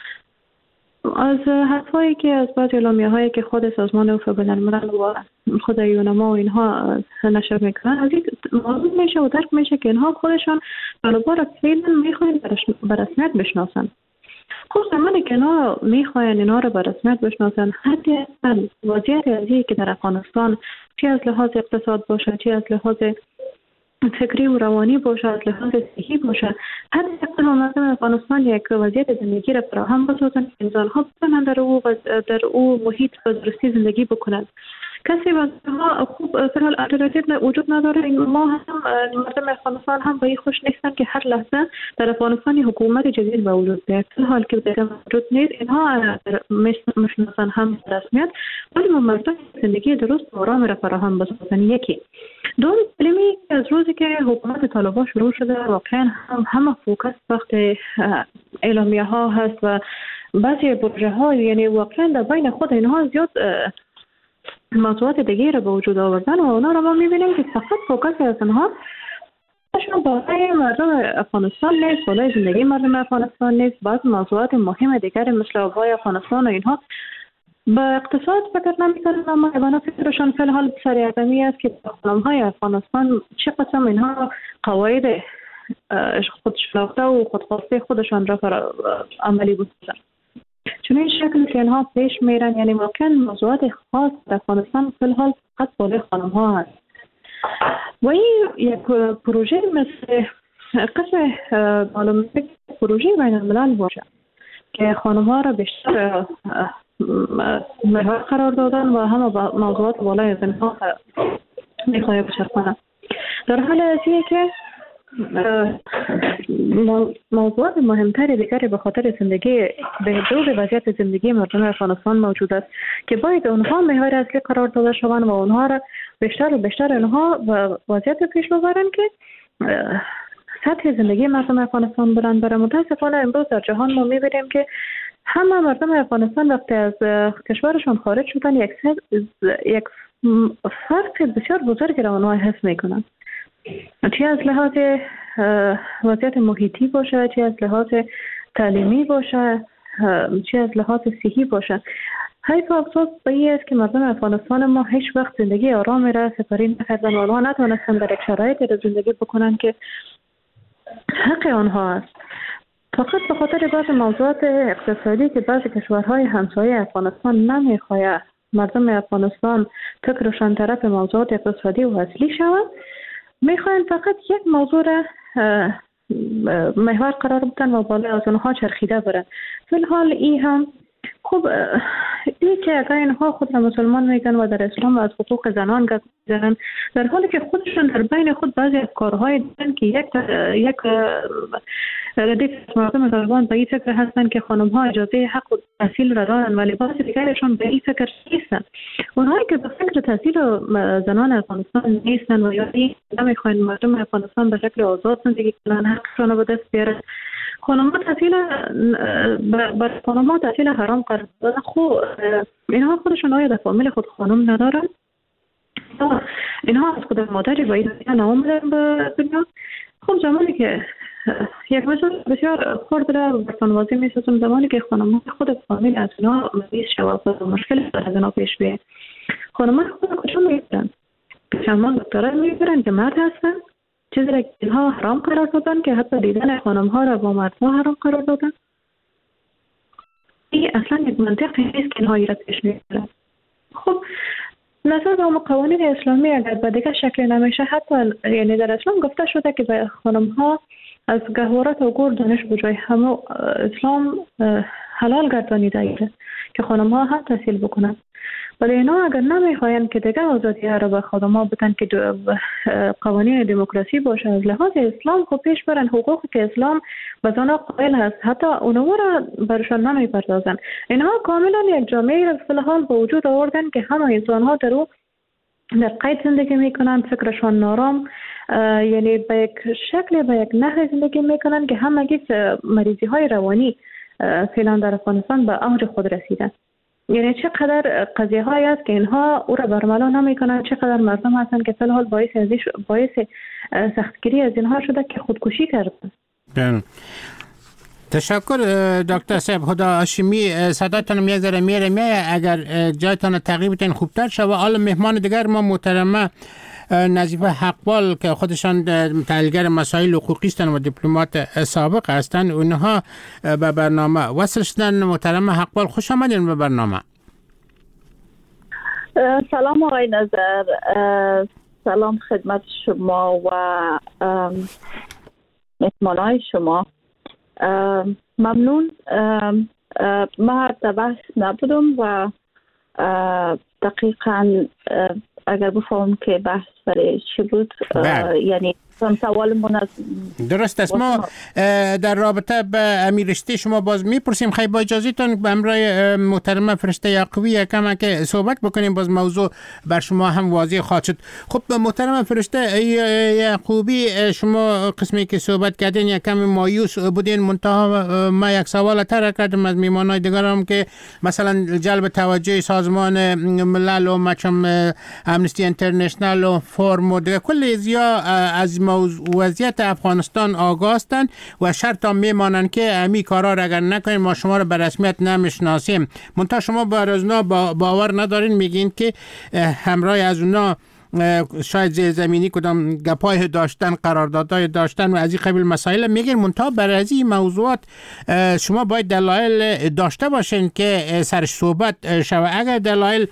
از حرفایی که از بعضی اعلامیه هایی که خود سازمان عفو بین الملل و خود یونما و اینها نشر میکنن، از این معلوم میشه و درک میشه که اینها خودشان طالبان را فعلا میخواین به رسمیت بشناسن. خب زمانی که اینا میخواین اینا را به رسمیت بشناسن، حتی وضعیت ازی که در افغانستان چی از لحاظ اقتصاد باشه، چی از لحاظ فکری و روانی باشه، از لحاظ صحی باشه، حتی اقتصاد مردم افغانستان یک وضعیت زندگی را فراهم بسازن که انسان‌ها بتونن در او در او محیط به درستی زندگی بکنن. کسی وضعها خوب فرحال الटरनेटिव وجود نداره. ما هم مردم افغانستان هم به این خوش نیستن که هر لحظه در افغانستان حکومت جدید به وجود بیاد. در حال که دیگه وجود نیست، اینها میشناسن هم رسمیت، ولی ما مردم زندگی درست و آرام را فراهم بسازن. یکی دوم کلمی از روزی که حکومت طالبان شروع شده، واقعا هم همه فوکس وقت اعلامیه ها هست و بعضی پروژه ها، یعنی واقعا در بین خود اینها زیاد موضوعات دیگه را به وجود آوردن و اونا را ما میبینیم که فقط فوکس از اونها شما بالای مردم افغانستان نیست، بالای زندگی مردم افغانستان نیست. بعض موضوعات مهم دیگر مثل آبای افغانستان و اینها با اقتصاد فکر نمی‌کنم، اما ایوان فکرشان فی الحال سر اقدمی است که خانم‌های افغانستان چه قسم اینها قواعد خودشناخته و خودخواسته خودشان را پر عملی بودند. چون این شکل که اینها پیش میرن، یعنی واقعا موضوعات خاص در افغانستان فی الحال فقط بالای خانم‌ها هست و این یک پروژه مثل قسم معلومه پروژه بین الملل باشه که خانم‌ها را بیشتر محور قرار دادن و همه با موضوعات بالای زنها میخواهی بچرخانه. در حال ازیه که موضوعات مهمتری دیگری به خاطر زندگی بهبود وضعیت زندگی مردم افغانستان موجود است که باید اونها محور اصلی قرار داده شوند و اونها را بیشتر و بیشتر اونها وضعیت پیش ببرند که سطح زندگی مردم افغانستان بلند بره. متاسفانه امروز در جهان ما میبینیم که همه مردم افغانستان وقتی از کشورشان خارج شدن یک یک فرق بسیار بزرگی را آنها حس میکنند، چه از لحاظ وضعیت محیطی باشه، چه از لحاظ تعلیمی باشه، چه از لحاظ صحی باشه. حیف افسوس به این است که مردم افغانستان ما هیچ وقت زندگی آرامی را سپری نکردن و آنها نتوانستن در یک شرایطی را زندگی بکنن که حق آنها است. فقط به خاطر بعض موضوعات اقتصادی که بعضی کشورهای همسایه افغانستان نمیخواهد مردم افغانستان فکرشان طرف موضوعات اقتصادی و اصلی شود، میخواهند فقط یک موضوع را محور قرار بدن و بالای از اونها چرخیده برن. فی الحال این هم خب این که اگر اینها خود را مسلمان میگن و در اسلام از حقوق زنان گپ میزنن، در حالی که خودشون در بین خود بعضی افکارهای دیدن که یک یک ردیف مردم طالبان به این فکر هستن که خانم‌ها اجازه حق و تحصیل را دارن، ولی بعضی دیگرشون به این فکر نیستن. اونهایی که به فکر تحصیل زنان افغانستان نیستن و یا نمیخوان مردم افغانستان به شکل آزاد زندگی کنن، حقشون رو به دست بیارن، خانم‌ها تحصیل بر خانم‌ها تحصیل حرام قرار دادن. خب اینها خودشون آیا در فامیل خود خانم ندارن؟ اینها از خود مادری با این نامدن به دنیا. خب زمانی که یک مثال بسیار خرد را برسان واضح می سازم، زمانی که خانم‌ها خود فامیل از اینا مریض شود و مشکل از اینا پیش بیه، خانم‌ها خود کجا میبرن؟ چندان دکترها میبرن که مرد هستن، چیزی را که اینها حرام قرار دادن که حتی دیدن خانم‌ها را با مردها حرام قرار دادن. این اصلا یک منطقی نیست که اینها را پیش میبرن. خب نظر به قوانین اسلامی اگر به دیگر شکل نمیشه، حتی یعنی در اسلام گفته شده که به خانم‌ها از گهوارت و گور دانش بجای همه اسلام حلال گردانیده ایده که خانم‌ها هم تحصیل بکنن، ولی اینا اگر نمیخواین که دیگه آزادی ها را به خانم‌ها بدن که قوانین دموکراسی باشه از لحاظ اسلام، خب پیش برن حقوقی که اسلام به زنها قائل هست حتی اونها را برشان نمیپردازن. اینها کاملا یک جامعه را فی الحال به وجود آوردن که همه انسان‌ها در او در قید زندگی میکنن، فکرشان نارام، یعنی به یک شکل به یک نحو زندگی میکنن که همگی مریضی های روانی فعلا در افغانستان به اوج خود رسیدن. یعنی چقدر قضیه هایی است که اینها او را برملا نمیکنن، چقدر مردم هستند که فی الحال باعث باعث سختگیری از اینها شده که خودکشی کردن. تشکر دکتر صاحب. خدا هاشمی صداتون یک ذره میره میه، اگر جایتان تقریبتون خوبتر شوه. حالا مهمان دیگر ما محترمه نظیفه حقبال که خودشان تحلیلگر مسائل حقوقی هستند و دیپلمات سابق هستند، اونها به برنامه وصل شدن. محترمه حقبال خوش آمدین به برنامه. سلام آقای نظر، سلام خدمت شما و مهمانای شما. ممنون. من در بحث نبودم و دقیقاً اگر بفهم که بحث برای چی بود، یعنی سوال من از درست است. ما در رابطه به امیرشتی شما باز میپرسیم. خیلی با اجازهتون به امرای محترمه فرشته یعقوبی یکم که صحبت بکنیم، باز موضوع بر شما هم واضح خواهد شد. خب محترمه فرشته یعقوبی، شما قسمی که صحبت کردین یکم مایوس بودین، منتها ما یک سوال تر کردم از میمانای دیگرم که مثلا جلب توجه سازمان ملل و مچم امنستی اینترنشنال و فورم و دیگه کل زیا از موضوع وضعیت افغانستان آگاه هستند و شرط هم میمانند که امی کارا را اگر نکنین ما شما را به رسمیت نمیشناسیم. منتها شما بر از اونا با باور ندارین، میگین که همراه از اونا شاید زیرزمینی کدام گپای داشتن، قراردادهای داشتن و از این قبیل مسائل میگین. منتها برای از این موضوعات شما باید دلایل داشته باشین که سرش صحبت شود. اگر دلایل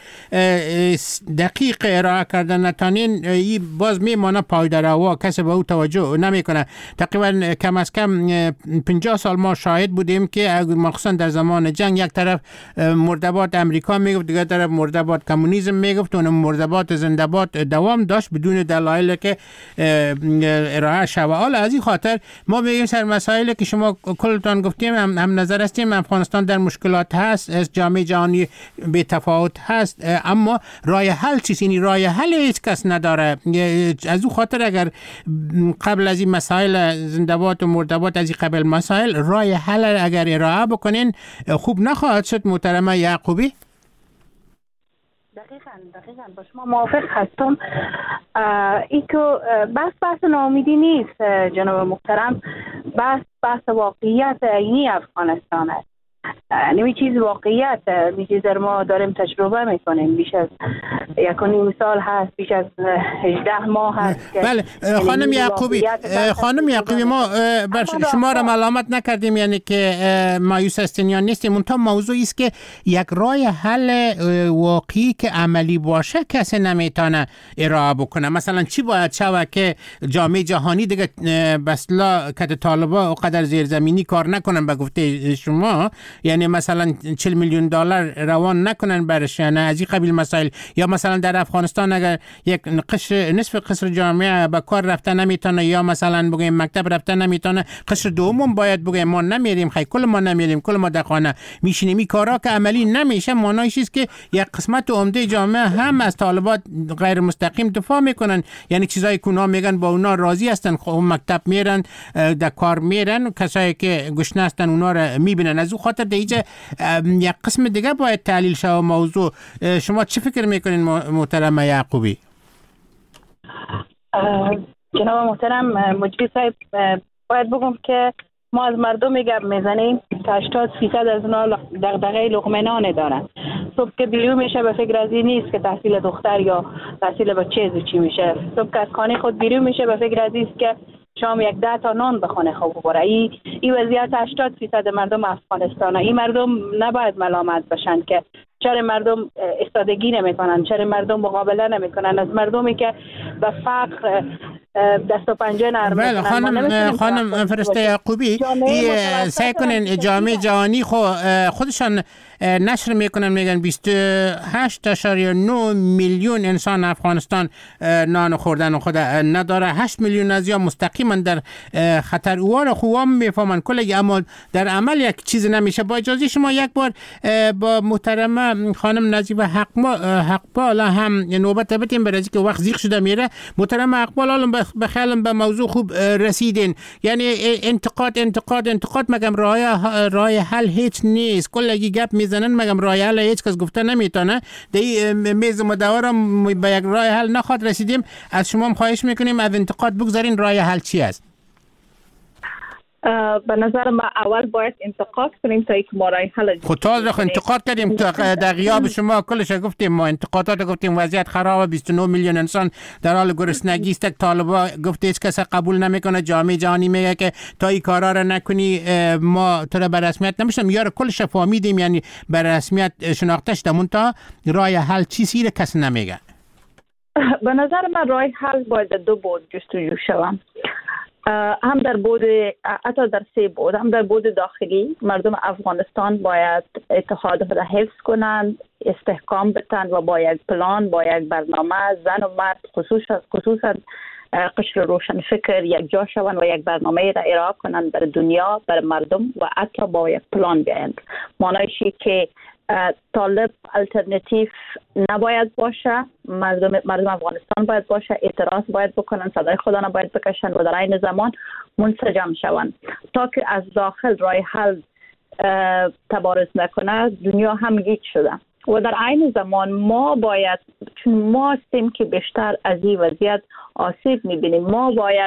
دقیق ارائه کردن نتانین، این باز میمانه پایدروا، کسی به او توجه نمیکنه. تقریبا کم از کم پنجاه سال ما شاهد بودیم که مخصوصا در زمان جنگ یک طرف مردباد امریکا میگفت، دیگر طرف مردباد کمونیسم میگفت، اون مردباد زنده‌باد دوام داشت بدون دلایلی که ارائه شود. حالا از این خاطر ما میگیم سر مسائلی که شما کلتان گفتیم هم, هم نظر هستیم. افغانستان در مشکلات هست، از جامعه جهانی بی تفاوت هست، اما راه حل چیست؟ یعنی راه حل هیچ کس نداره. از اون خاطر اگر قبل از این مسائل زنده‌باد و مردباد، از این قبل مسائل راه حل اگر ارائه بکنین خوب نخواهد شد محترمه یعقوبی؟ دقیقاً دقیقاً با شما موافق هستم. ای که بحث بحث ناامیدی نیست جناب محترم، بحث بحث واقعیت عینی افغانستان است. نمی چیز واقعیت می چیز در ما داریم تجربه میکنیم. بیش از یک و نیم سال هست، بیش از هجده ماه هست. بله خانم یعقوبی، خانم یعقوبی ما بر شما را ملامت نکردیم، یعنی که مایوس هستین یا نیستیم. منتها موضوعی است که یک راه حل واقعی که عملی باشه کسی نمیتونه ارائه بکنه. مثلا چی باید شود که جامعه جهانی دیگه بسلا که طالبا قدر زیرزمینی کار نکنن به گفته شما، یعنی مثلا چهل میلیون دلار روان نکنن برش، یعنی از این قبیل مسائل. یا مثلا در افغانستان اگر یک قشر نصف قشر جامعه به کار رفته نمیتونه، یا مثلا بگیم مکتب رفته نمیتونه، قشر دوم باید بگیم ما نمیریم، خیلی کل ما نمیریم، کل ما در خانه میشینیم. این کارا که عملی نمیشه معنیش است که یک قسمت عمده جامعه هم از طالبات غیر مستقیم دفاع میکنن. یعنی چیزایی که اونا میگن با اونا راضی هستن، خب مکتب میرن، در کار میرن، کسایی که گشنه هستن اونا رو میبینن. از اون خاطر دیگه یک قسم دیگه باید تحلیل شود موضوع. شما چی فکر میکنین محترم یعقوبی؟ جناب محترم مجری صاحب، باید بگم که ما از مردم گپ میزنیم که هشتاد فیصد از اونا دغدغه لقمه نان دارن. صبح که بیرون میشه به فکر از این نیست که تحصیل دختر یا تحصیل بچه چی میشه. صبح که از خانه خود بیرون میشه به فکر از این است که شام یک ده تا نان بخونه خوب بره. این ای وضعیت هشتاد فیصد مردم افغانستان. این مردم نباید ملامت بشن که چرا مردم استادگی نمیکنن، چرا مردم مقابله نمیکنن. از مردمی که به فقر دست و پنجه نرم بله خانم خانم فرشته یعقوبی، سعی کنین جامعه جهانی خودشان نشر میکنن، میگن بیست و هشت اشاریه نه میلیون انسان افغانستان نان خوردن خود نداره، هشت میلیون از یا مستقیما در خطر. اوان خوام میفهمن کلی، اما در عمل یک چیز نمیشه. با اجازه شما یک بار با محترمه خانم نجیبه حقبال هم نوبت بدیم، برای که وقت زیغ شده میره. محترمه حقبال الان بخیالم به موضوع خوب رسیدین. یعنی انتقاد انتقاد انتقاد مگم راه راه حل هیچ نیست. کلی گپ میزنن مگم راه حل هیچ کس گفته نمیتونه. دی میز مداورم به یک راه حل نخواد رسیدیم. از شما خواهش میکنیم از انتقاد بگذارین راه حل چی است؟ به نظر ما اول باید انتقاد کنیم تا اینکه ما راه حل. خود تازه انتقاد کردیم در غیاب شما کلش گفتیم، ما انتقادات گفتیم وضعیت خرابه، بیست و نه میلیون انسان در حال گرسنگی است. طالبا گفته هیچ کس قبول نمیکنه، جامعه جهانی میگه که تا این کارا رو نکنی ما تو رو به رسمیت نمیشم. یار کلش فهمیدیم، یعنی به رسمیت شناخته شده، منتها راه حل چیزی رو کس نمیگه. به نظر من راه حل باید دو بود جستجو شود، هم در بود حتی در سه بود. هم در بود داخلی، مردم افغانستان باید اتحاد خود حفظ کنند، استحکام بتن و با یک پلان، با یک برنامه، زن و مرد خصوصا خصوصا قشر روشن فکر یک جا شوند و یک برنامه را ارائه کنند در دنیا بر مردم و حتی با یک پلان بیایند. معنیش که طالب الټرناتیو نباید باشه، مردم مردم افغانستان باید باشه، اعتراض باید بکنن، صدای خدا را باید بکشن و در این زمان منسجم شوند تا که از داخل راه حل تبارز نکنه. دنیا هم گیج شده و در این زمان ما باید، چون ما هستیم که بیشتر از این وضعیت آسیب میبینیم، ما باید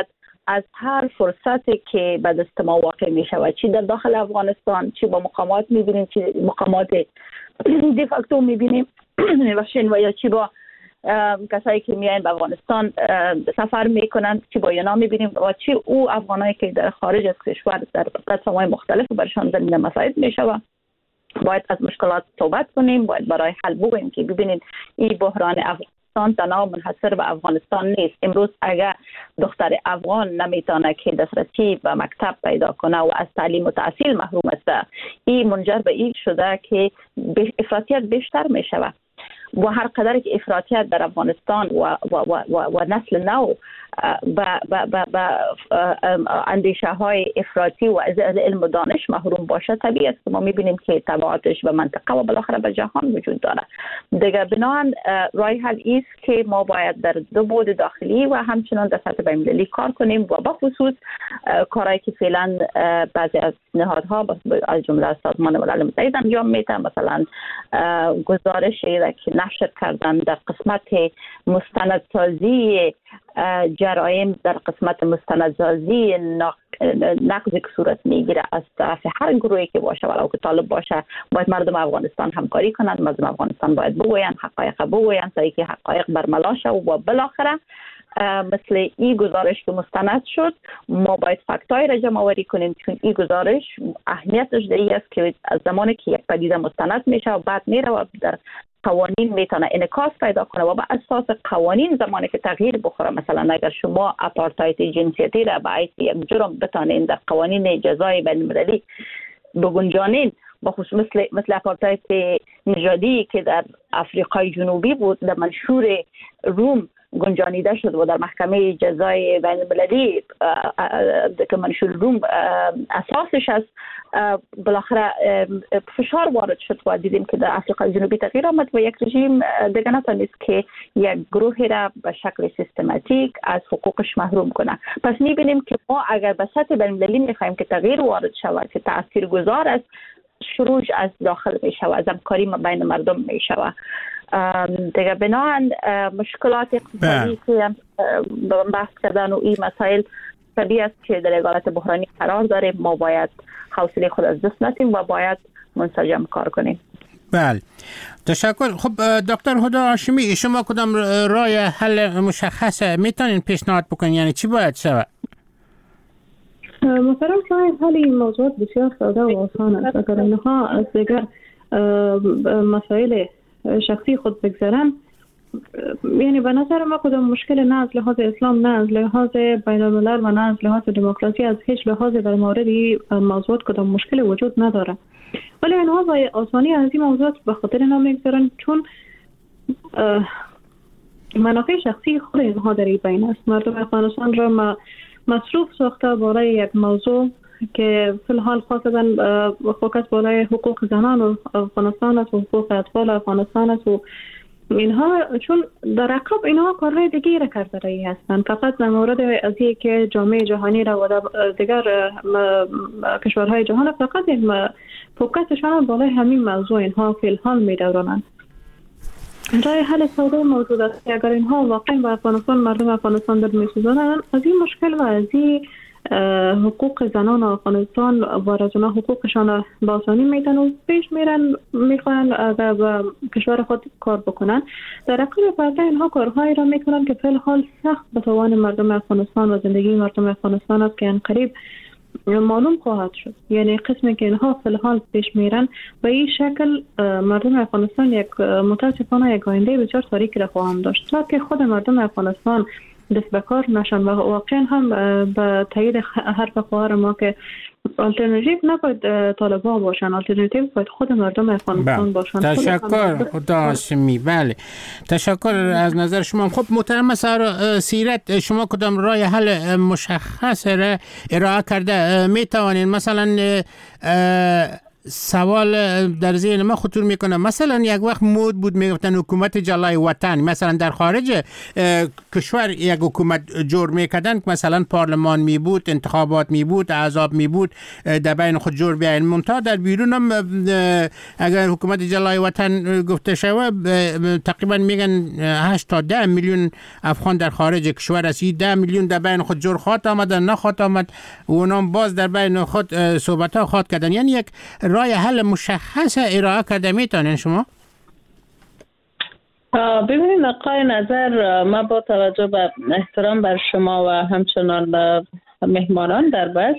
از هر فرصتی که به دست ما واقع می شود، چی در داخل افغانستان، چی با مقامات می بینیم، چی مقامات دی فاکتو می بینیم و یا چی با کسایی که میاین به افغانستان سفر میکنند، چی با اینا میبینیم و چی او افغانایی که در خارج از کشور در قسمت‌های مختلف برشان زمینه مساعد میشوه. باید از مشکلات صحبت کنیم، باید برای حل بگوییم که ببینید این بحران افغانستان تنها منحصر به افغانستان نیست. امروز اگر دختر افغان نمیتونه که دسترسی به مکتب پیدا کنه و از تعلیم و تحصیل محروم است، این منجر به این شده که افراطیت بیشتر میشوه و هر قدر که افراطیت در افغانستان و و و و, و نسل نو با با با, با اندیشه های افراطی و از علم و دانش محروم باشه، طبیعی است که ما میبینیم که تبعاتش به منطقه و بالاخره به جهان وجود داره. دیگه بنابراین راه حل است که ما باید در دو بعد داخلی و همچنان در سطح بین‌المللی کار کنیم و به خصوص کارهایی که فعلا بعضی از نهادها از جمله سازمان ملل متحد انجام میدن، مثلا گزارشی که نشر کردن در قسمت مستندسازی جرایم، در قسمت مستندسازی نقضی که صورت میگیره از طرف هر گروهی که باشه، ولو که طالب باشه، باید مردم افغانستان همکاری کنند. مردم افغانستان باید بگویند، حقایق بگویند تا اینکه حقایق برملا شه و بالاخره مثل این گزارش که مستند شد ما باید فکتای را جمع آوری کنیم، چون این گزارش اهمیتش در این است که از زمانی که یک پدیده مستند میشه و بعد میره و در قوانین میتونه انعکاس پیدا کنه و به اساس قوانین زمانی که تغییر بخوره، مثلا اگر شما آپارتاید جنسیتی را به حیث یک جرم بتانین در قوانین جزای بین المللی بگنجانین، بخصوص مثل مثل آپارتاید نژادی که در آفریقای جنوبی بود، در منشور روم گنجانیده شد و در محکمه جزای بین المللی که منشور روم اساسش است، بالاخره فشار وارد شد و دیدیم که در آفریقای جنوبی تغییر آمد و یک رژیم دیگه نتونست که یک گروهی را به شکل سیستماتیک از حقوقش محروم کنه. پس میبینیم که ما اگر به سطح بین المللی میخوایم که تغییر وارد شود که تاثیرگذار است، شروع از داخل میشه و از همکاری بین مردم میشه. دیگه بنابراین مشکلات اقتصادی که بحث کردن و این مسائل طبیعی است که در یک حالت بحرانی قرار داریم. ما باید حوصله خود از دست ندیم و باید منسجم کار کنیم. بله، تشکر. خب دکتر هدی هاشمی، شما کدام راه حل مشخص میتونین پیشنهاد بکنین؟ یعنی چی باید شود؟ مثلا راه حل این موضوعات بسیار ساده و آسان است. اگر اینها از دیگر مسائل شخصی خود بگذارن، یعنی به نظر ما کدام مشکل نه از لحاظ اسلام، نه از لحاظ بین الملل و نه از لحاظ دموکراسی، از هیچ لحاظ در مورد این موضوعات کدام مشکل وجود نداره. ولی اینها با آسانی از این موضوعات به خاطر اینا میگذارن چون منافع شخصی خود اینها در این بین است. مردم افغانستان را مصروف ساخته برای یک موضوع که فی الحال خاصتا فوکس بالای حقوق زنان و افغانستان است و حقوق اطفال افغانستان است و اینها، چون در عقب اینها کارهای دیگه را کرده رایی هستند. فقط در مورد از این که جامعه جهانی را و دیگر کشورهای جهان فقط فوکسشان بالای همین موضوع اینها فی الحال می دورانند. راه حل ساده موجود است که اگر اینها واقعا به افغانستان، مردم افغانستان در می سوزانند، از این مشکل و از این حقوق زنان افغانستان و رجنا حقوقشان با آسانی میدن و پیش میرن، میخوان اگر به کشور خود کار بکنن. در عقب پرده اینها کارهایی را میکنن که فی الحال سخت به توان مردم افغانستان و زندگی مردم افغانستان است که ان قریب معلوم خواهد شد. یعنی قسمی که اینها فی الحال پیش میرن به این شکل مردم افغانستان یک متاسفانه یک آینده بسیار تاریکی را خواهم داشت تا که خود مردم افغانستان دست به کار نشن و واقعا هم به تایید حرف خواهر ما که آلترناتیو نباید طالبان باشن، آلترناتیو باید خود مردم افغانستان باشن. تشکر هدی هاشمی. بله، تشکر از نظر شما. خب محترم سیرت، شما کدام راه حل مشخص را ارائه کرده میتوانین؟ مثلا سوال در ذهن من خطور میکنه، مثلا یک وقت مود بود میگفتن حکومت جلای وطن، مثلا در خارج کشور یک حکومت جور میکردن که مثلا پارلمان می بود، انتخابات می بود، احزاب می بود، در بین خود جور بیاین. منتها در بیرون هم اگر حکومت جلای وطن گفته شود تقریبا میگن هشت تا ده میلیون افغان در خارج کشور است. ده میلیون در بین خود جور خواهد آمد، نخواهد آمد و اونام باز در بین خود صحبت ها خواهد کردن. یعنی یک رای حل مشخص ارائه کرده میتونین شما؟ ببینید آقای نظر، ما با توجه به احترام بر شما و همچنان مهمانان در بس،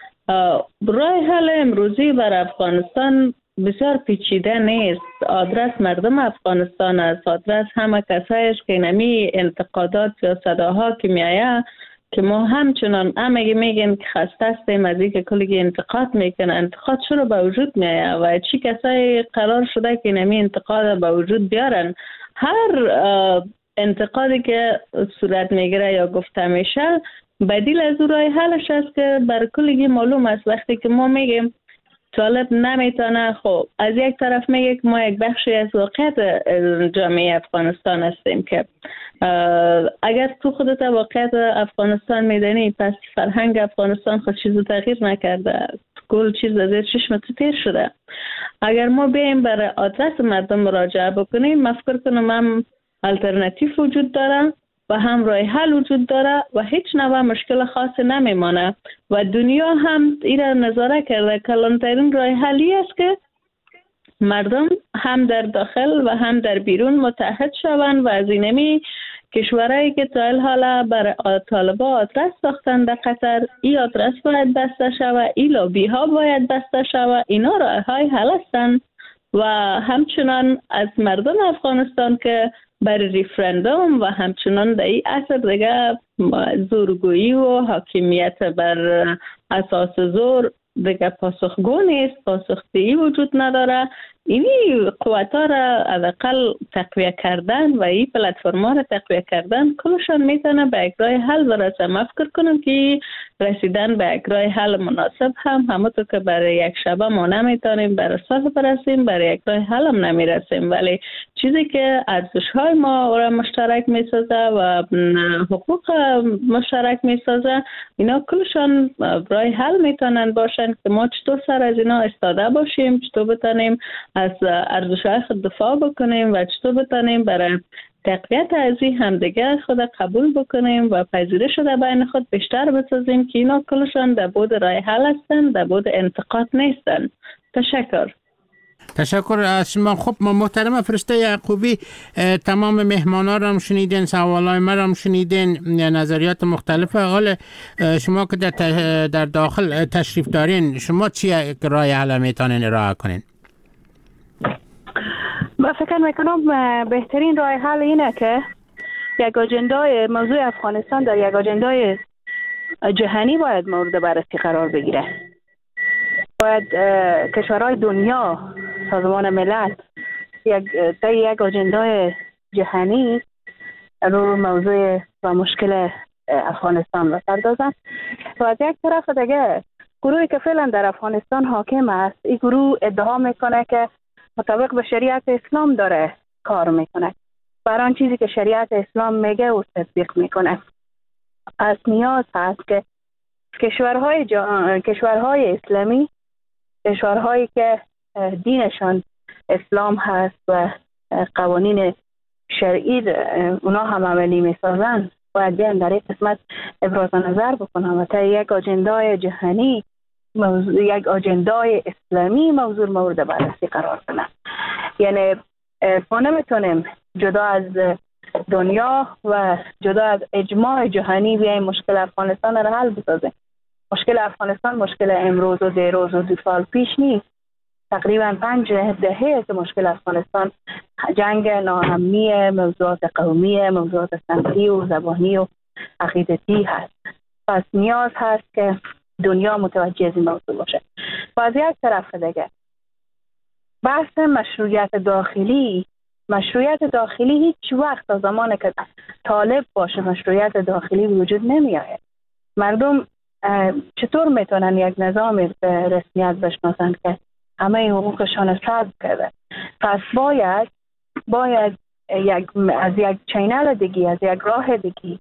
رای حل امروزی بر افغانستان بسیار پیچیده نیست. آدرس مردم افغانستان است، آدرس همه کسایش که نمی انتقادات یا صداها که میایه که ما همچنان همه میگن که خسته هستیم از اینکه کلی انتقاد میکنه. انتقاد چرا به وجود میایه و چی کسایی قرار شده که نمی انتقاد به وجود بیارن؟ هر انتقادی که صورت میگیره یا گفته میشه بدیل از اون راه حلش است که بر کلی معلوم است. وقتی که ما میگیم طالب نمیتونه، خب از یک طرف میگه که ما یک بخشی از واقعیت جامعه افغانستان هستیم که اگر تو خودت واقعیت افغانستان میدانی پس فرهنگ افغانستان خود چیزو تغییر نکرده، کل چیز از چشم تو تیر شده. اگر ما بیایم برای آدرس مردم مراجعه بکنیم، من فکر کنم هم الٹرناتیو وجود داره و هم راه حل وجود داره و هیچ نوع مشکل خاصی نمیمانه و دنیا هم این را نظاره کرده. کلانترین راه حلی است که مردم هم در داخل و هم در بیرون متحد شوند و از اینمی کشورهایی که تا الحالا برای طالبا آدرس ساختن در قطر، این آدرس باید بسته شود، این لابی ها باید بسته شود. اینا راه های حل هستند و همچنان از مردم افغانستان که برای ریفرندوم و همچنان در این عصر دیگه زورگویی و حاکمیت بر اساس زور دیگه پاسخگو نیست، پاسخگویی وجود نداره. اینی قوتا را حداقل تقویه کردن و این پلتفرما را تقویه کردن کلشان میتونه به یک راه حل برسه. من فکر کنم که رسیدن به یک راه حل مناسب هم همونطور که برای یک شبه ما نمیتونیم برای صلح برسیم، برای یک راه حل هم نمیرسیم، ولی چیزی که ارزش های ما را مشترک میسازه و حقوق مشترک میسازه، اینا کلشان راه حل میتونن باشن که ما چطور سر از اینا استاده باشیم، چطور بتونیم از ارزش‌های خود دفاع بکنیم و چطور بتونیم برای تقویت از این همدیگه خود قبول بکنیم و پذیرش در بین خود بیشتر بسازیم که اینا کلشان در بود راه حل هستن، در بود انتقاد نیستن. تشکر. تشکر از شما. خب محترم فرشته یعقوبی، تمام مهمانان را هم شنیدین، سوالای ما را هم شنیدین، نظریات مختلف. حال شما که در, در داخل تشریف دارین، شما چی راه حل میتونین ارائه کنین؟ من فکر میکنم بهترین راه حل اینه که یک اجندای موضوع افغانستان در یک اجندای جهانی باید مورد بررسی قرار بگیره. باید کشورهای دنیا، سازمان ملل یک در یک اجندای جهانی رو موضوع و مشکل افغانستان بپردازن. و از یک طرف دیگه گروهی که فعلا در افغانستان حاکم است، این گروه ادعا میکنه که مطابق به شریعت اسلام داره کار میکنه، برای آن چیزی که شریعت اسلام میگه و تطبیق میکنه. از نیاز هست که کشورهای جا... کشورهای اسلامی، کشورهایی که دینشان اسلام هست و قوانین شرعی اونا هم عملی میسازن، باید بیان در این قسمت ابراز نظر بکنن و تا یک اجندای جهانی، موضوع یک اجندای اسلامی موضوع مورد بررسی قرار کنن. یعنی ما نمیتونیم جدا از دنیا و جدا از اجماع جهانی بیایم مشکل افغانستان را حل بسازیم. مشکل افغانستان مشکل امروز و دیروز و دو سال پیش نیست. تقریبا پنج دهه که مشکل افغانستان جنگ ناامنی، موضوعات قومی، موضوعات سنتی و زبانی و عقیدتی هست. پس نیاز هست که دنیا متوجه از این موضوع باشه. و از یک طرف دیگه بحث مشروعیت داخلی، مشروعیت داخلی هیچ وقت تا زمانی که طالب باشه مشروعیت داخلی وجود نمی آید. مردم چطور میتونن یک نظام به رسمیت بشناسند که همه حقوقشان سلب کرده. پس باید باید یک از یک چینل دیگه، از یک راه دیگه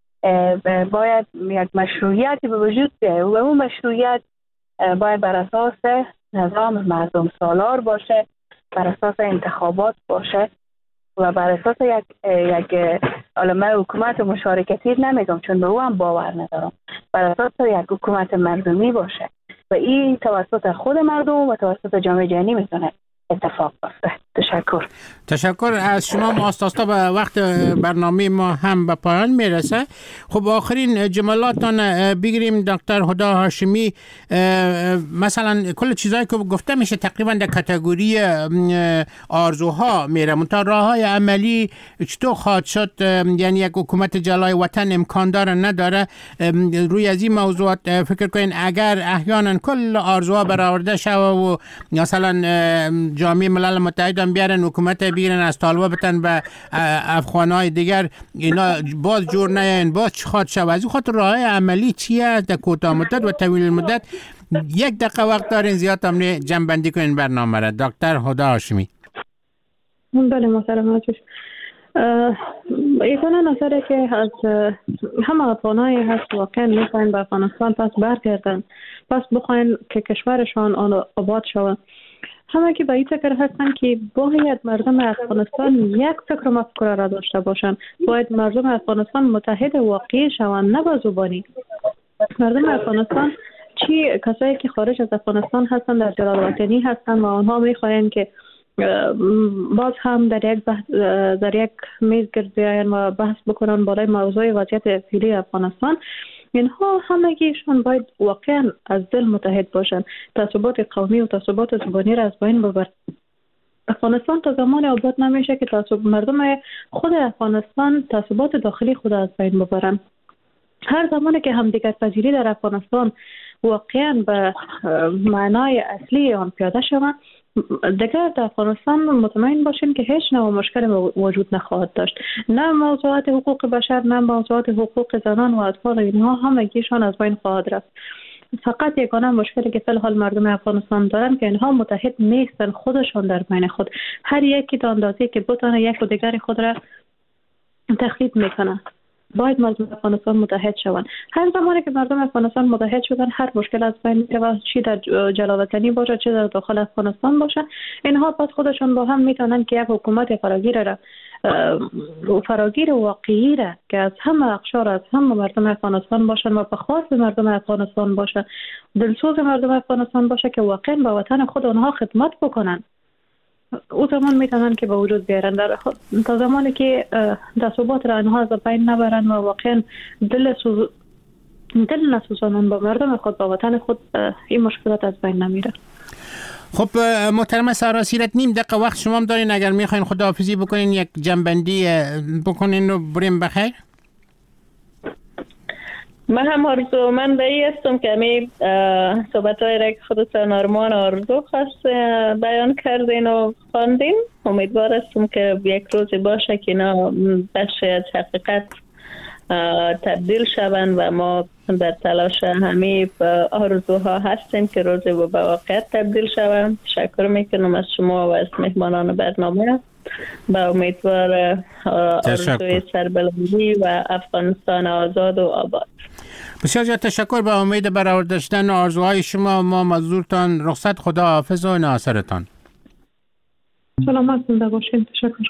باید یک مشروعیت به وجود بیاید و اون مشروعیت باید بر اساس نظام مردم سالار باشه، بر اساس انتخابات باشه و بر اساس یک یک علمه حکومت مشارکتی نمیگم چون به او هم باور ندارم، بر اساس یک حکومت مردمی باشه و این توسط خود مردم و توسط جامعه جهانی میتونه اتفاق بیفته. تشکر. تشکر از شما. ماستاستا به وقت برنامه ما هم به پایان میرسه. خب آخرین جملاتان بگیریم دکتر هدی هاشمی. مثلا کل چیزایی که گفته میشه تقریبا در کاتگوری آرزوها میره، منتها راههای عملی چطور خواهد شد؟ یعنی یک حکومت جلای وطن امکان داره نداره؟ روی از این موضوعات فکر کنین اگر احیانا کل آرزوها برآورده شود و مثلا جامعه ملل متحد هم بیارن حکومت بگیرن از طالبا بتن به افغانهای دیگر، اینا باز جور نیاین، باز چی خواهد شود؟ از این خاطر راه عملی چیه در کوتاه مدت و طویل مدت؟ یک دقیقه وقت دارین، زیاد هم نه، جمع بندی کنین برنامه را. دکتر هدی هاشمی. بله محترم حاجی. ایتانا نظره که از همه افغانایی هست واقعا میخواین به افغانستان پس برگردن، پس بخواین که کشورشان آباد شود. همه که به این فکر هستن که باید مردم افغانستان یک فکر و مفکوره را داشته باشن، باید مردم افغانستان متحد واقعی شوند، نه با زبانی. مردم افغانستان چی کسایی که خارج از افغانستان هستن در جلال وطنی هستن و آنها میخواین که باز هم در یک بحث در یک میز گرد بیاین و بحث بکنن بالای موضوع وضعیت فعلی افغانستان. اینها همگیشون باید واقعا از دل متحد باشن، تعصبات قومی و تعصبات زبانی را از بین ببرن. افغانستان تا زمان آباد نمیشه که تعصب مردم خود افغانستان تعصبات داخلی خود از بین ببرن. هر زمانی که همدیگر پذیری در افغانستان واقعا به معنای اصلی آن پیاده شود، دیگر در افغانستان مطمئن باشیم که هیچ نوع مشکل وجود نخواهد داشت. نه موضوعات حقوق بشر، نه موضوعات حقوق زنان و اطفال، اینها همگیشان از بین خواهد رفت. فقط یگانه مشکلی که فی الحال مردم افغانستان دارن که اینها متحد نیستن خودشان در بین خود، هر یکی تا اندازه‌ای که بتونه یک و دیگر خود را تخریب میکنه. باید مردم افغانستان متحد شوند. هر زمانی که مردم افغانستان متحد شدن هر مشکل از بین میره، چی در جلال وطنی باشه چی در داخل افغانستان باشه، اینها پس خودشون با هم میتونن که یک حکومت فراگیر را فراگیر واقعی را که از همه اقشار از همه مردم افغانستان باشن و به خواست مردم افغانستان باشه، دلسوز مردم افغانستان باشه که واقعا به وطن خود آنها خدمت بکنن، او زمان میتونن که به وجود بیارن. در تا زمانی که تعصبات را آنها از بین نبرن و واقعا دل سوز دل نسوزانن با مردم خود، با وطن خود، این مشکلات از بین نمیره. خب محترم سارا سیرت، نیم دقیقه وقت شما هم دارین، اگر میخواین خداحافظی بکنین یک جنبندی بکنین و بریم بخیر. من هم آرزو من به این هستم که همی صحبت های را که خودتان آرمان آرزو خواست بیان کردین و خواندین. امیدوار هستم که یک روزی باشه که اینا بخشی از حقیقت تبدیل شوند و ما در تلاش همی آرزوها هستیم که روزی به واقعیت تبدیل شوند. تشکر میکنم از شما و از مهمانان برنامه. با امیدوار آرزوی سربلندی و افغانستان آزاد و آباد. بسیار زیاد تشکر. به امید برآورده شدن آرزوهای شما ما مزدورتان رخصت. خدا حافظ و ناصرتان. سلامت زنده باشین. تشکر.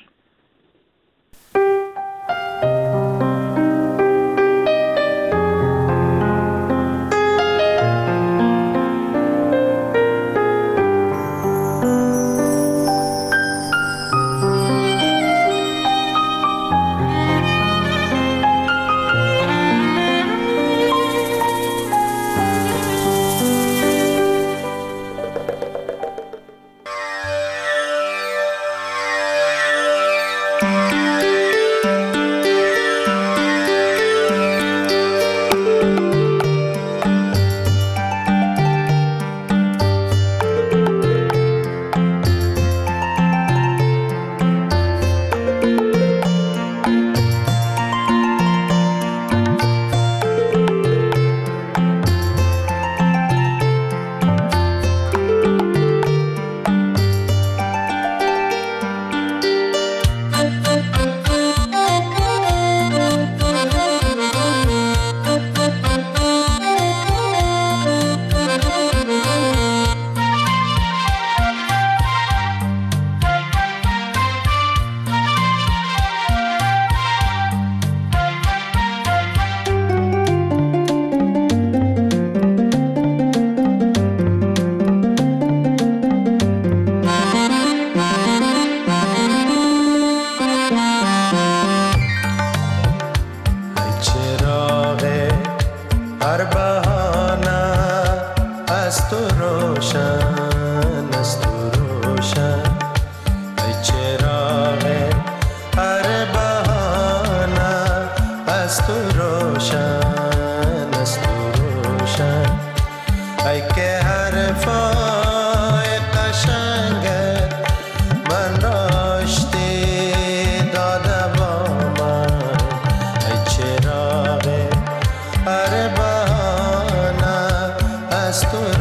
روشن از تو روشن ای چراغ هر بهانه از تو روشن از تو روشن ای که حرفای قشنگت من راشتی داده با من ای چراغ هر بهانه از تو